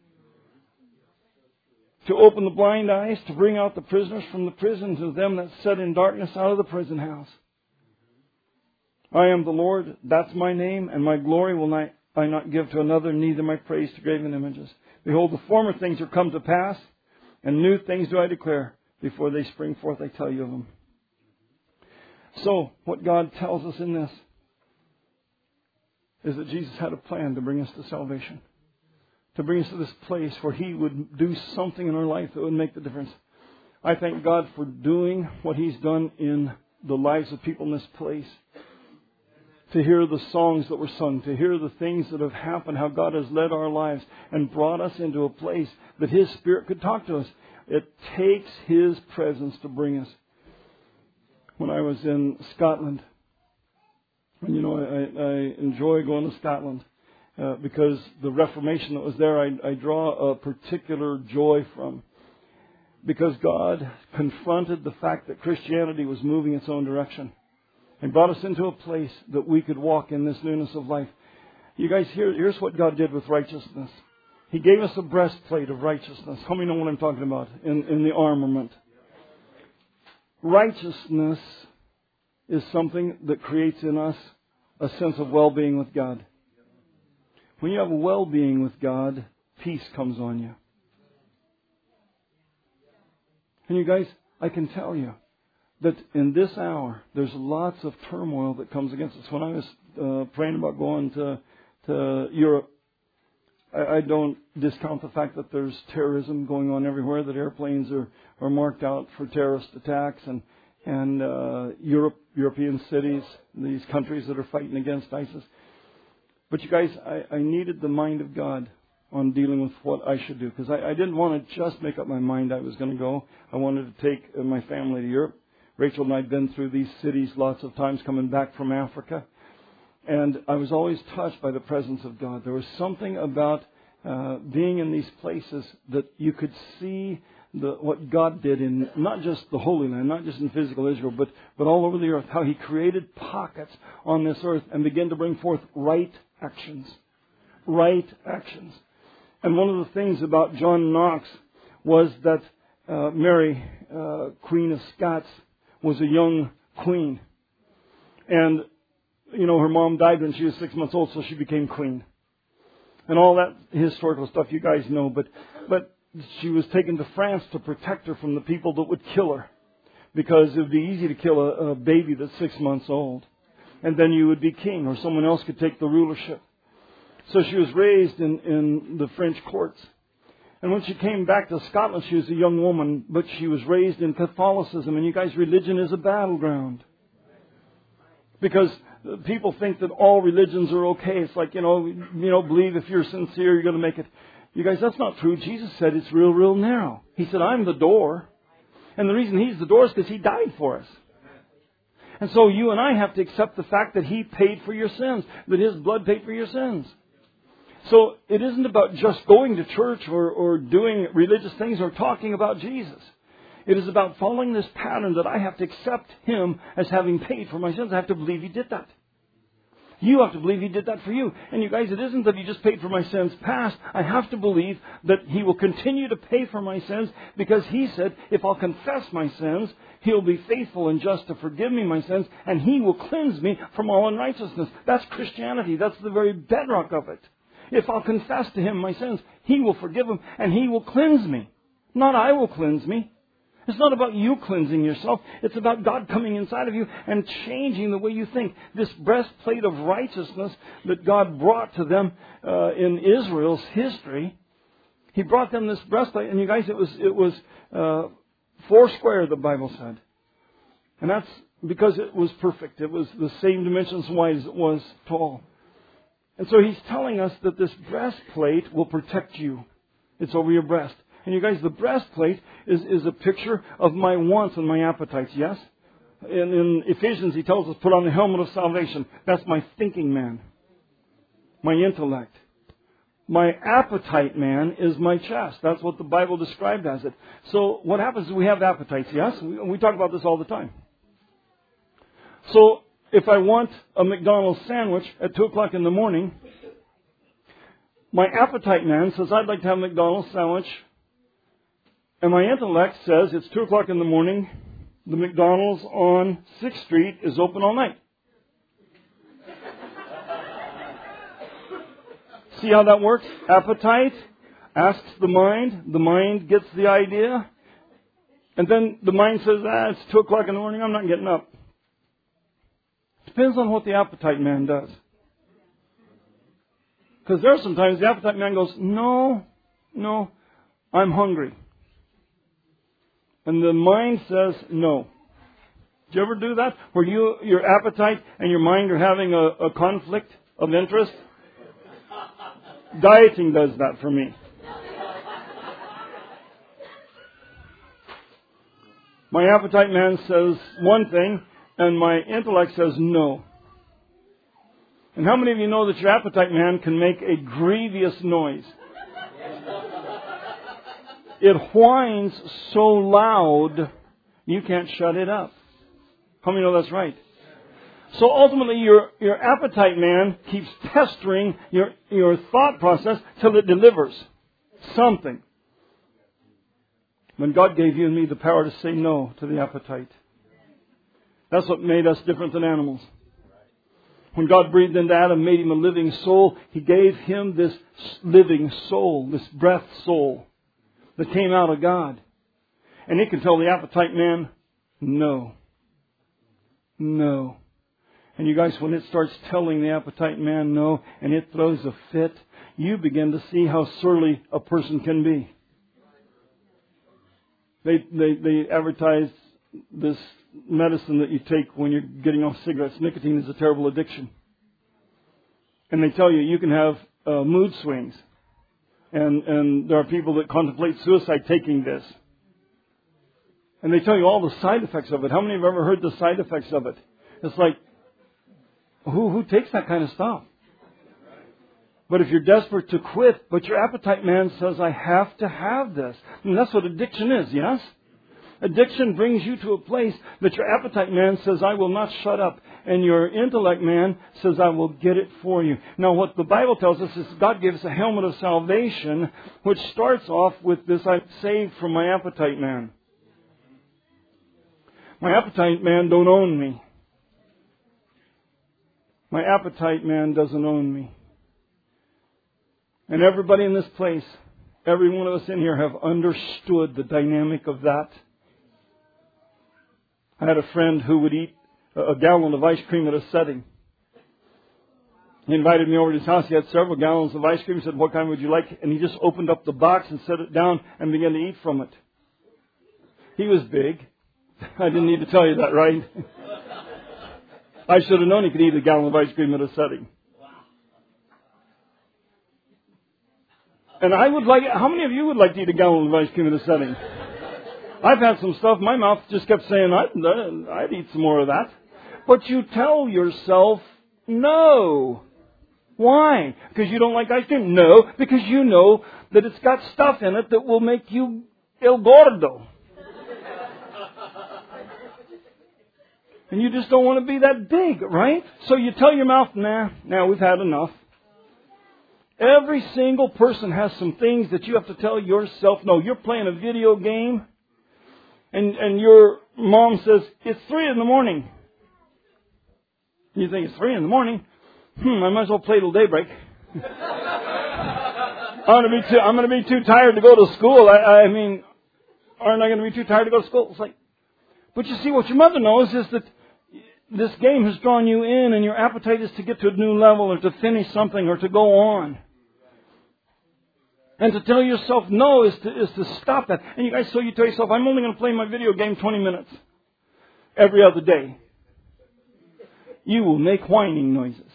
To open the blind eyes, to bring out the prisoners from the prison, to them that sat in darkness out of the prison house. I am the Lord, that's my name, and my glory will I not give to another, neither my praise to graven images. Behold, the former things are come to pass, and new things do I declare. Before they spring forth, I tell you of them. So, what God tells us in this is that Jesus had a plan to bring us to salvation. To bring us to this place where He would do something in our life that would make the difference. I thank God for doing what He's done in the lives of people in this place. To hear the songs that were sung, to hear the things that have happened, how God has led our lives and brought us into a place that His Spirit could talk to us. It takes His presence to bring us. When I was in Scotland, and I enjoy going to Scotland because the Reformation that was there, I draw a particular joy from. Because God confronted the fact that Christianity was moving its own direction. And brought us into a place that we could walk in this newness of life. You guys, here's what God did with righteousness. He gave us a breastplate of righteousness. How many know what I'm talking about in the armament? Righteousness is something that creates in us a sense of well-being with God. When you have a well-being with God, peace comes on you. And you guys, I can tell you that in this hour, there's lots of turmoil that comes against us. When I was praying about going to Europe, I don't discount the fact that there's terrorism going on everywhere, that airplanes are marked out for terrorist attacks, and European cities, these countries that are fighting against ISIS. But you guys, I needed the mind of God on dealing with what I should do, because I didn't want to just make up my mind I was going to go. I wanted to take my family to Europe. Rachel and I had been through these cities lots of times coming back from Africa. And I was always touched by the presence of God. There was something about being in these places that you could see what God did in not just the Holy Land, not just in physical Israel, but all over the earth, how He created pockets on this earth and began to bring forth right actions. Right actions. And one of the things about John Knox was that Mary, Queen of Scots, was a young queen. And, you know, her mom died when she was 6 months old, so she became queen. And all that historical stuff you guys know. But she was taken to France to protect her from the people that would kill her. Because it would be easy to kill a baby that's 6 months old. And then you would be king, or someone else could take the rulership. So she was raised in the French courts. And when she came back to Scotland, she was a young woman, but she was raised in Catholicism. And you guys, religion is a battleground. Because people think that all religions are okay. It's like, you know, believe if you're sincere, you're going to make it. You guys, that's not true. Jesus said it's real narrow. He said, I'm the door. And the reason He's the door is because He died for us. And so you and I have to accept the fact that He paid for your sins, that His blood paid for your sins. So it isn't about just going to church or doing religious things or talking about Jesus. It is about following this pattern that I have to accept Him as having paid for my sins. I have to believe He did that. You have to believe He did that for you. And you guys, it isn't that He just paid for my sins past. I have to believe that He will continue to pay for my sins, because He said, if I'll confess my sins, He'll be faithful and just to forgive me my sins, and He will cleanse me from all unrighteousness. That's Christianity. That's the very bedrock of it. If I'll confess to Him my sins, He will forgive them and He will cleanse me. Not I will cleanse me. It's not about you cleansing yourself. It's about God coming inside of you and changing the way you think. This breastplate of righteousness that God brought to them in Israel's history, He brought them this breastplate. And you guys, it was 4 square, the Bible said. And that's because it was perfect. It was the same dimensions wide as it was tall. And so He's telling us that this breastplate will protect you. It's over your breast. And you guys, the breastplate is a picture of my wants and my appetites, yes? In Ephesians, He tells us, put on the helmet of salvation. That's my thinking man. My intellect. My appetite man is my chest. That's what the Bible described as it. So what happens is we have appetites, yes? We talk about this all the time. So if I want a McDonald's sandwich at 2 o'clock in the morning, my appetite man says, I'd like to have a McDonald's sandwich. And my intellect says, it's 2 o'clock in the morning, the McDonald's on 6th Street is open all night. See how that works? Appetite asks the mind gets the idea, and then the mind says, it's 2 o'clock in the morning, I'm not getting up. Depends on what the appetite man does. Because there are sometimes the appetite man goes, no, I'm hungry. And the mind says no. Do you ever do that? Where your appetite and your mind are having a conflict of interest? Dieting does that for me. My appetite man says one thing, and my intellect says no. And how many of you know that your appetite man can make a grievous noise? It whines so loud, you can't shut it up. How many know that's right? So ultimately, your appetite man keeps pestering your thought process till it delivers something. When God gave you and me the power to say no to the appetite. That's what made us different than animals. When God breathed into Adam, made him a living soul, He gave him this living soul, this breath soul that came out of God. And it can tell the appetite man, no. No. And you guys, when it starts telling the appetite man no, and it throws a fit, you begin to see how surly a person can be. They advertise this medicine that you take when you're getting off cigarettes. Nicotine is a terrible addiction. And they tell you you can have mood swings. And there are people that contemplate suicide taking this. And they tell you all the side effects of it. How many have ever heard the side effects of it? It's like, who takes that kind of stuff? But if you're desperate to quit, but your appetite man says, I have to have this. And that's what addiction is, yes? Addiction brings you to a place that your appetite man says, I will not shut up. And your intellect man says, I will get it for you. Now what the Bible tells us is God gives a helmet of salvation, which starts off with this, I'm saved from my appetite man. My appetite man don't own me. My appetite man doesn't own me. And everybody in this place, every one of us in here have understood the dynamic of that. I had a friend who would eat a gallon of ice cream at a setting. He invited me over to his house. He had several gallons of ice cream. He said, what kind would you like? And he just opened up the box and set it down and began to eat from it. He was big. I didn't need to tell you that, right? I should have known he could eat a gallon of ice cream at a setting. And I would like, how many of you would like to eat a gallon of ice cream at a setting? I've had some stuff, my mouth just kept saying, I'd eat some more of that. But you tell yourself, no. Why? Because you don't like ice cream? No, because you know that it's got stuff in it that will make you el gordo. And you just don't want to be that big, right? So you tell your mouth, nah, we've had enough. Every single person has some things that you have to tell yourself, no. You're playing a video game, and your mom says, it's 3 a.m. You think, it's 3 a.m? I might as well play till daybreak. I'm going to be too tired to go to school. I mean, aren't I going to be too tired to go to school? It's like, but you see, what your mother knows is that this game has drawn you in, and your appetite is to get to a new level, or to finish something, or to go on. And to tell yourself no is to stop that. And you guys, so you tell yourself, I'm only going to play my video game 20 minutes every other day. You will make whining noises.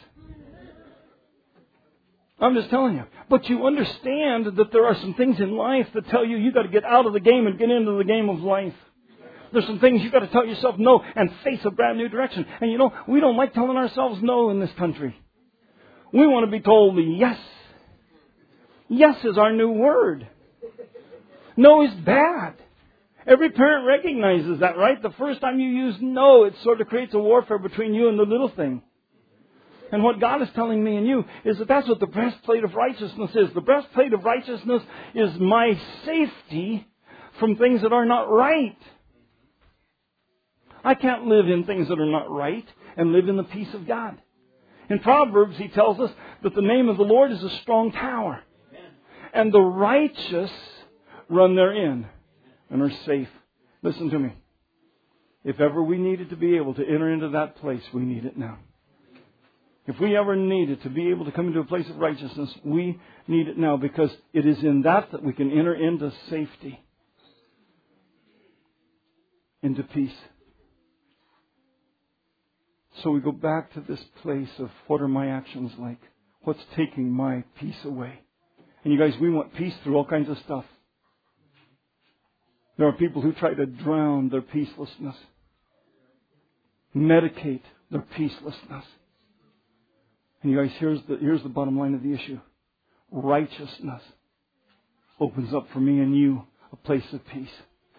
I'm just telling you. But you understand that there are some things in life that tell you you got to get out of the game and get into the game of life. There's some things you've got to tell yourself no and face a brand new direction. And you know, we don't like telling ourselves no in this country. We want to be told yes. Yes is our new word. No is bad. Every parent recognizes that, right? The first time you use no, it sort of creates a warfare between you and the little thing. And what God is telling me and you is that that's what the breastplate of righteousness is. The breastplate of righteousness is my safety from things that are not right. I can't live in things that are not right and live in the peace of God. In Proverbs, he tells us that the name of the Lord is a strong tower. And the righteous run therein and are safe. Listen to me. If ever we needed to be able to enter into that place, we need it now. If we ever needed to be able to come into a place of righteousness, we need it now, because it is in that we can enter into safety, into peace. So we go back to this place of what are my actions like? What's taking my peace away? And you guys, we want peace through all kinds of stuff. There are people who try to drown their peacelessness, medicate their peacelessness. And you guys, here's the bottom line of the issue. Righteousness opens up for me and you a place of peace.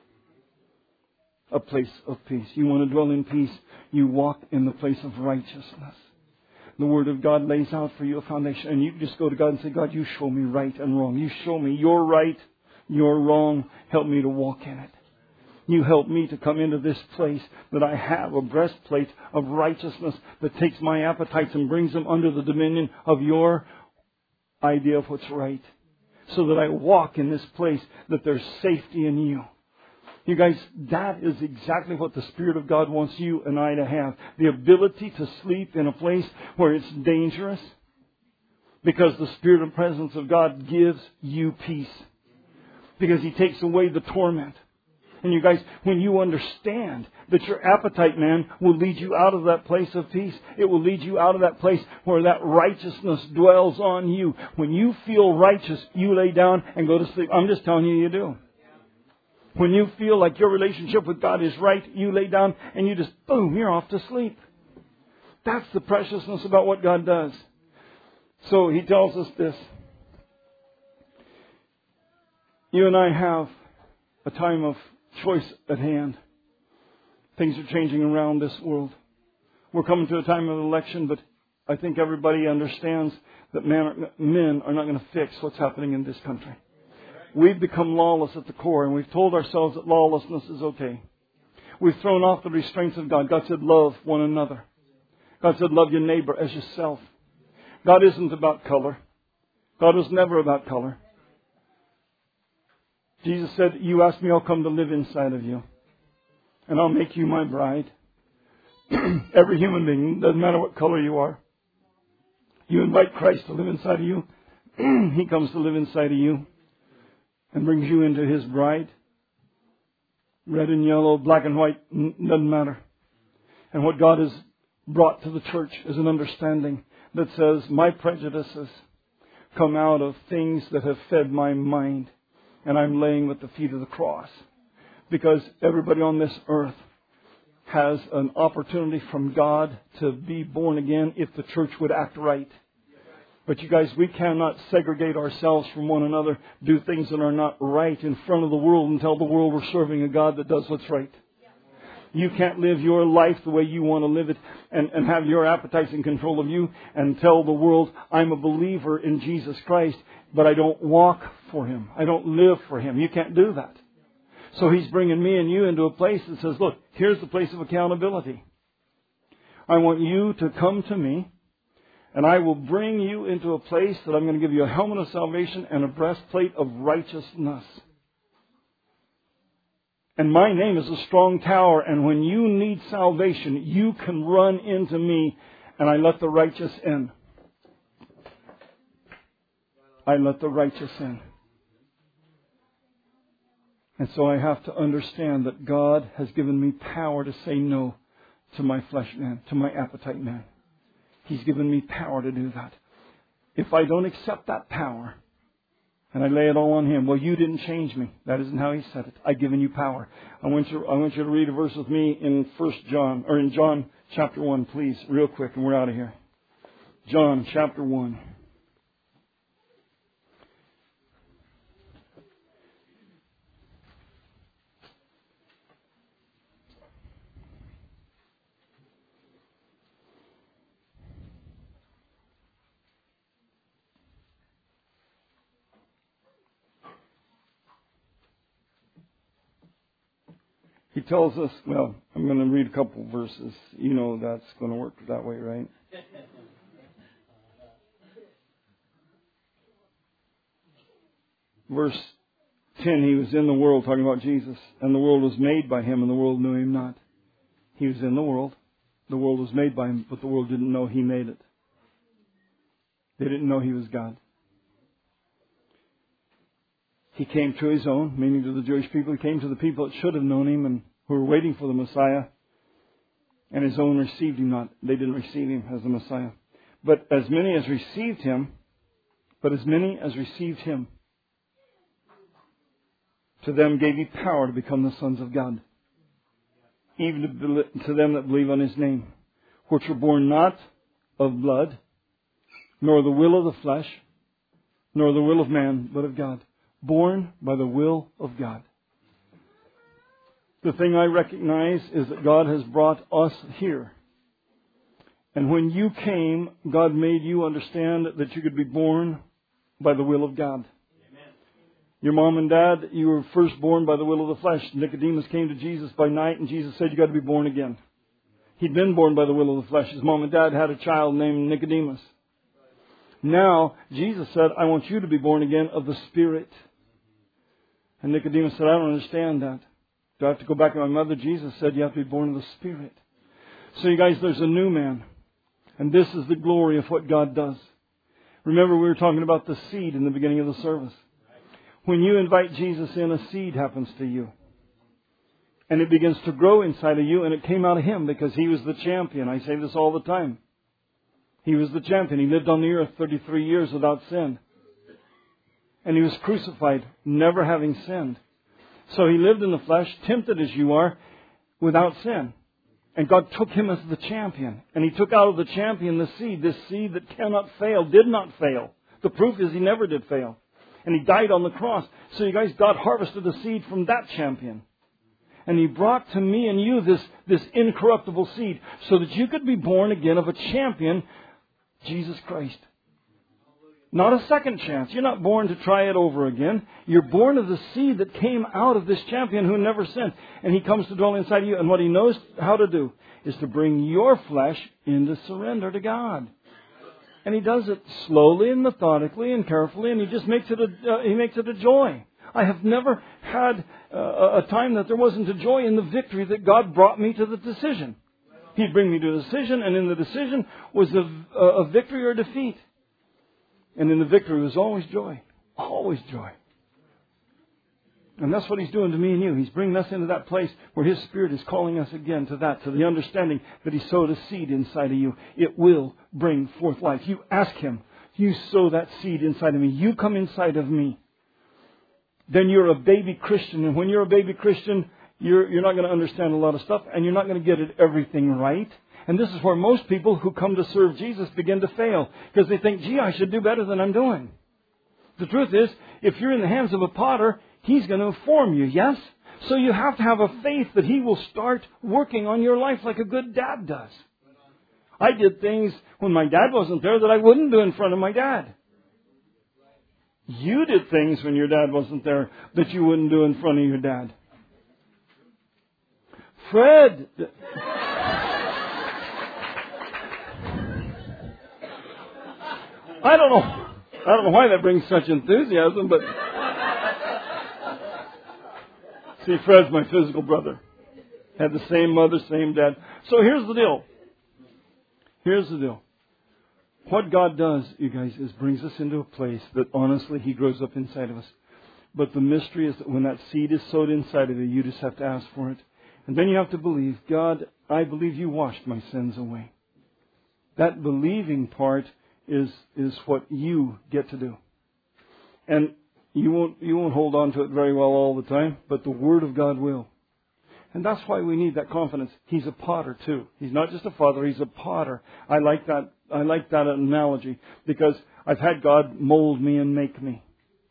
A place of peace. You want to dwell in peace, you walk in the place of righteousness. The Word of God lays out for you a foundation. And you just go to God and say, God, you show me right and wrong. You show me you're right, you're wrong. Help me to walk in it. You help me to come into this place that I have a breastplate of righteousness that takes my appetites and brings them under the dominion of your idea of what's right. So that I walk in this place that there's safety in you. You guys, that is exactly what the Spirit of God wants you and I to have. The ability to sleep in a place where it's dangerous. Because the Spirit and presence of God gives you peace. Because He takes away the torment. And you guys, when you understand that your appetite, man, will lead you out of that place of peace. It will lead you out of that place where that righteousness dwells on you. When you feel righteous, you lay down and go to sleep. I'm just telling you, you do. When you feel like your relationship with God is right, you lay down and you just, boom, you're off to sleep. That's the preciousness about what God does. So He tells us this. You and I have a time of choice at hand. Things are changing around this world. We're coming to a time of election, but I think everybody understands that men are not going to fix what's happening in this country. We've become lawless at the core, and we've told ourselves that lawlessness is okay. We've thrown off the restraints of God. God said, love one another. God said, love your neighbor as yourself. God isn't about color. God was never about color. Jesus said, you ask me, I'll come to live inside of you. And I'll make you my bride. Every human being, doesn't matter what color you are. You invite Christ to live inside of you. He comes to live inside of you and brings you into His bride. Red and yellow, black and white, doesn't matter. And what God has brought to the church is an understanding that says, my prejudices come out of things that have fed my mind. And I'm laying at the feet of the cross. Because everybody on this earth has an opportunity from God to be born again if the church would act right. But you guys, we cannot segregate ourselves from one another, do things that are not right in front of the world and tell the world we're serving a God that does what's right. You can't live your life the way you want to live it and have your appetites in control of you and tell the world, I'm a believer in Jesus Christ, but I don't walk for Him. I don't live for Him. You can't do that. So He's bringing me and you into a place that says, look, here's the place of accountability. I want you to come to me, and I will bring you into a place that I'm going to give you a helmet of salvation and a breastplate of righteousness. And my name is a strong tower, and when you need salvation, you can run into me, and I let the righteous in. I let the righteous in. And so I have to understand that God has given me power to say no to my flesh man, to my appetite man. He's given me power to do that. If I don't accept that power, and I lay it all on Him. Well, you didn't change me. That isn't how He said it. I've given you power. I want you to read a verse with me in John chapter 1, please, real quick, and we're out of here. John chapter 1. He tells us, well, I'm going to read a couple verses. You know that's going to work that way, right? Verse 10, He was in the world, talking about Jesus, and the world was made by Him, and the world knew Him not. He was in the world was made by Him, but the world didn't know He made it. They didn't know He was God. He came to His own, meaning to the Jewish people. He came to the people that should have known Him and who were waiting for the Messiah. And His own received Him not. They didn't receive Him as the Messiah. But as many as received Him, to them gave He power to become the sons of God. Even to them that believe on His name. Which were born not of blood, nor the will of the flesh, nor the will of man, but of God. Born by the will of God. The thing I recognize is that God has brought us here. And when you came, God made you understand that you could be born by the will of God. Amen. Your mom and dad, you were first born by the will of the flesh. Nicodemus came to Jesus by night and Jesus said, you got to be born again. He'd been born by the will of the flesh. His mom and dad had a child named Nicodemus. Now, Jesus said, I want you to be born again of the Spirit. And Nicodemus said, I don't understand that. Do I have to go back to my mother? Jesus said you have to be born of the Spirit. So you guys, there's a new man. And this is the glory of what God does. Remember, we were talking about the seed in the beginning of the service. When you invite Jesus in, a seed happens to you. And it begins to grow inside of you, and it came out of Him because He was the champion. I say this all the time. He was the champion. He lived on the earth 33 years without sin. And He was crucified, never having sinned. So He lived in the flesh, tempted as you are, without sin. And God took Him as the champion. And He took out of the champion the seed, this seed that cannot fail, did not fail. The proof is He never did fail. And He died on the cross. So you guys, God harvested the seed from that champion. And He brought to me and you this incorruptible seed so that you could be born again of a champion, Jesus Christ. Not a second chance. You're not born to try it over again. You're born of the seed that came out of this champion who never sinned. And He comes to dwell inside you. And what He knows how to do is to bring your flesh into surrender to God. And He does it slowly and methodically and carefully. And He just makes it a joy. I have never had a time that there wasn't a joy in the victory that God brought me to the decision. He'd bring me to a decision, and in the decision was a victory or defeat. And in the victory was always joy. Always joy. And that's what He's doing to me and you. He's bringing us into that place where His Spirit is calling us again to the understanding that He sowed a seed inside of you. It will bring forth life. You ask Him, you sow that seed inside of me. You come inside of me. Then you're a baby Christian. And when you're a baby Christian, you're not going to understand a lot of stuff, and you're not going to get it everything right. And this is where most people who come to serve Jesus begin to fail, because they think, gee, I should do better than I'm doing. The truth is, if you're in the hands of a potter, He's going to form you, yes? So you have to have a faith that He will start working on your life like a good dad does. I did things when my dad wasn't there that I wouldn't do in front of my dad. You did things when your dad wasn't there that you wouldn't do in front of your dad. Fred. I don't know why that brings such enthusiasm, but see, Fred's my physical brother. Had the same mother, same dad. So here's the deal. What God does, you guys, is brings us into a place that honestly He grows up inside of us. But the mystery is that when that seed is sowed inside of you, you just have to ask for it. And then you have to believe, God, I believe You washed my sins away. That believing part is what you get to do. And you won't hold on to it very well all the time, but the Word of God will. And that's why we need that confidence. He's a potter too. He's not just a father, He's a potter. I like that analogy because I've had God mold me and make me.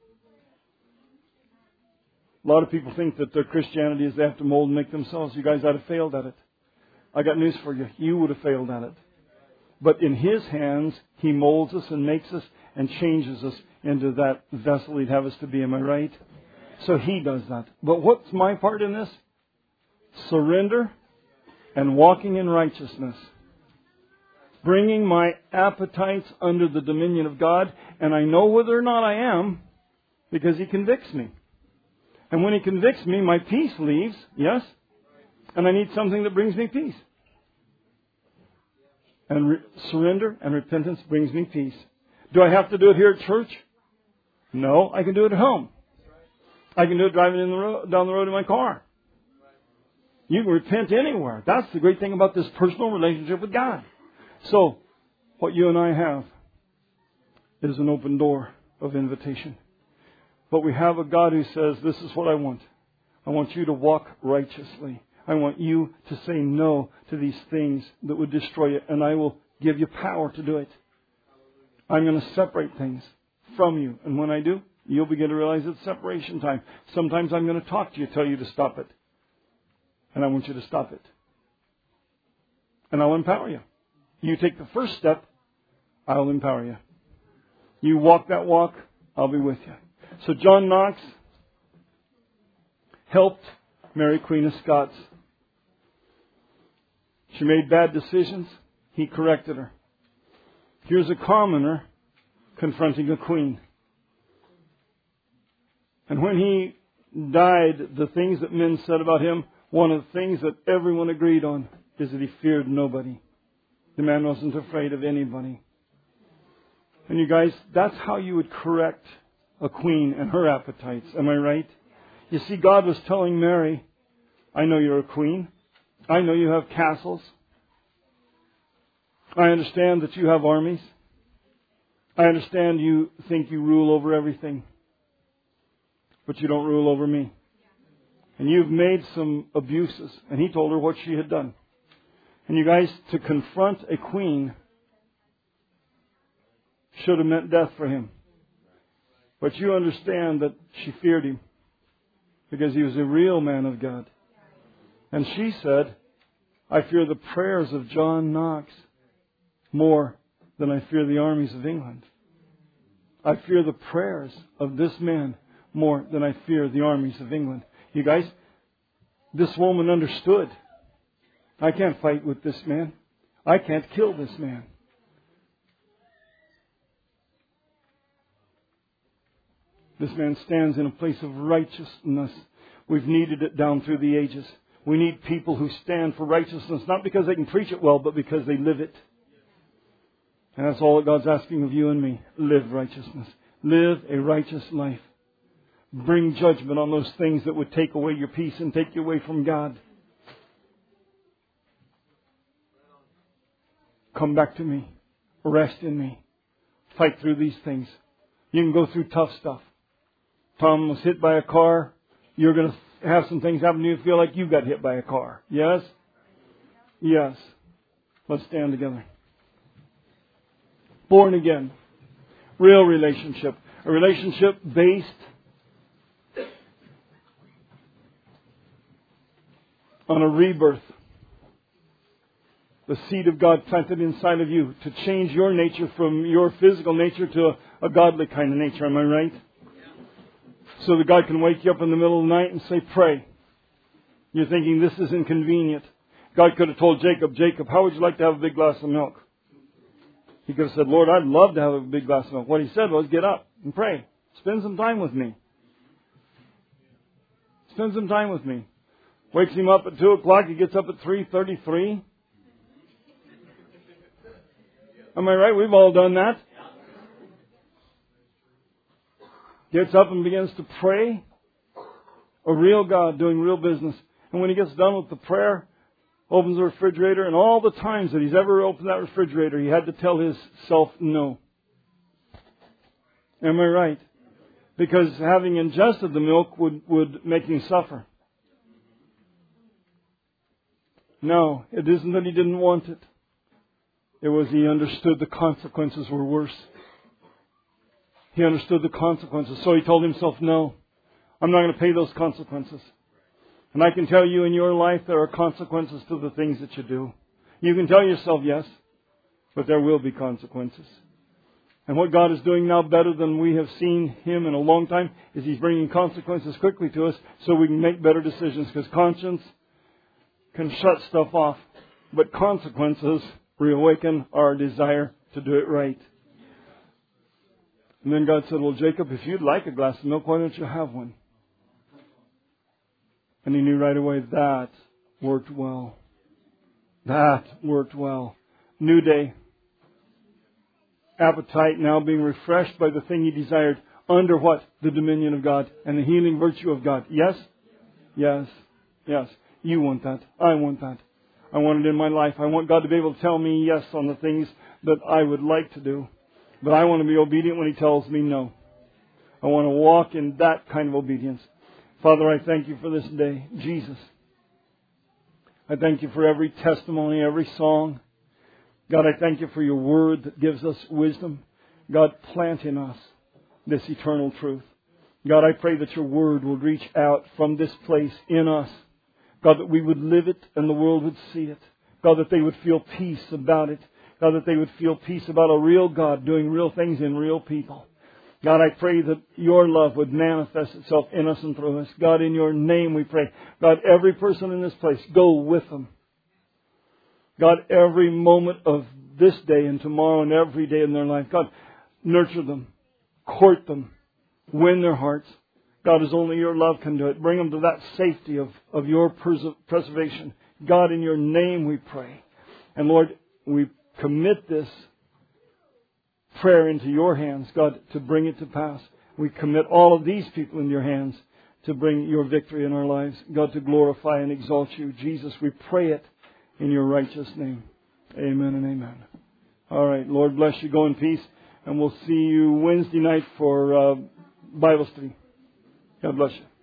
A lot of people think that their Christianity is they have to mold and make themselves. You guys, I'd have failed at it. I got news for you. You would have failed at it. But in His hands, He molds us and makes us and changes us into that vessel He'd have us to be. Am I right? So He does that. But what's my part in this? Surrender and walking in righteousness. Bringing my appetites under the dominion of God. And I know whether or not I am because He convicts me. And when He convicts me, my peace leaves. Yes? And I need something that brings me peace. And surrender and repentance brings me peace. Do I have to do it here at church? No, I can do it at home. I can do it driving down the road in my car. You can repent anywhere. That's the great thing about this personal relationship with God. So, what you and I have is an open door of invitation. But we have a God who says, this is what I want. I want you to walk righteously. I want you to say no to these things that would destroy you, and I will give you power to do it. I'm going to separate things from you. And when I do, you'll begin to realize it's separation time. Sometimes I'm going to talk to you, tell you to stop it. And I want you to stop it. And I'll empower you. You take the first step, I'll empower you. You walk that walk, I'll be with you. So John Knox helped Mary Queen of Scots. She made bad decisions. He corrected her. Here's a commoner confronting a queen. And when he died, the things that men said about him, one of the things that everyone agreed on is that he feared nobody. The man wasn't afraid of anybody. And you guys, that's how you would correct a queen and her appetites. Am I right? You see, God was telling Mary, I know you're a queen. I know you have castles. I understand that you have armies. I understand you think you rule over everything. But you don't rule over me. And you've made some abuses. And he told her what she had done. And you guys, to confront a queen should have meant death for him. But you understand that she feared him because he was a real man of God. And she said, I fear the prayers of John Knox more than I fear the armies of England. I fear the prayers of this man more than I fear the armies of England. You guys, this woman understood. I can't fight with this man. I can't kill this man. This man stands in a place of righteousness. We've needed it down through the ages. We need people who stand for righteousness, not because they can preach it well, but because they live it. And that's all that God's asking of you and me. Live righteousness. Live a righteous life. Bring judgment on those things that would take away your peace and take you away from God. Come back to me. Rest in me. Fight through these things. You can go through tough stuff. Tom was hit by a car. You're going to have some things happen to you. Feel like you got hit by a car. Yes? Yes. Let's stand together. Born again. Real relationship. A relationship based on a rebirth. The seed of God planted inside of you to change your nature from your physical nature to a godly kind of nature. Am I right? So that God can wake you up in the middle of the night and say, pray. You're thinking this is inconvenient. God could have told Jacob, Jacob, how would you like to have a big glass of milk? He could have said, Lord, I'd love to have a big glass of milk. What he said was, get up and pray. Spend some time with me. Spend some time with me. Wakes him up at 2 o'clock. He gets up at 3:33. Am I right? We've all done that. Gets up and begins to pray. A real God doing real business. And when he gets done with the prayer, opens the refrigerator, and all the times that he's ever opened that refrigerator, he had to tell himself no. Am I right? Because having ingested the milk would make him suffer. No, it isn't that he didn't want it. It was he understood the consequences were worse. He understood the consequences. So he told himself, no, I'm not going to pay those consequences. And I can tell you in your life there are consequences to the things that you do. You can tell yourself yes, but there will be consequences. And what God is doing now better than we have seen Him in a long time is He's bringing consequences quickly to us so we can make better decisions. Because conscience can shut stuff off, but consequences reawaken our desire to do it right. And then God said, well, Jacob, if you'd like a glass of milk, why don't you have one? And he knew right away that worked well. That worked well. New day. Appetite now being refreshed by the thing he desired. Under what? The dominion of God and the healing virtue of God. Yes? Yes. Yes. You want that. I want that. I want it in my life. I want God to be able to tell me yes on the things that I would like to do. But I want to be obedient when He tells me no. I want to walk in that kind of obedience. Father, I thank You for this day. Jesus. I thank You for every testimony, every song. God, I thank You for Your word that gives us wisdom. God, plant in us this eternal truth. God, I pray that Your word will reach out from this place in us. God, that we would live it and the world would see it. God, that they would feel peace about it. God, that they would feel peace about a real God doing real things in real people. God, I pray that Your love would manifest itself in us and through us. God, in Your name we pray. God, every person in this place, go with them. God, every moment of this day and tomorrow and every day in their life, God, nurture them, court them, win their hearts. God, as only your love can do it. Bring them to that safety of your preservation. God, in your name we pray. And Lord, we commit this prayer into your hands, God, to bring it to pass. We commit all of these people in your hands to bring your victory in our lives. God, to glorify and exalt you. Jesus, we pray it in your righteous name. Amen and amen. All right. Lord bless you. Go in peace. And we'll see you Wednesday night for Bible study. God bless you.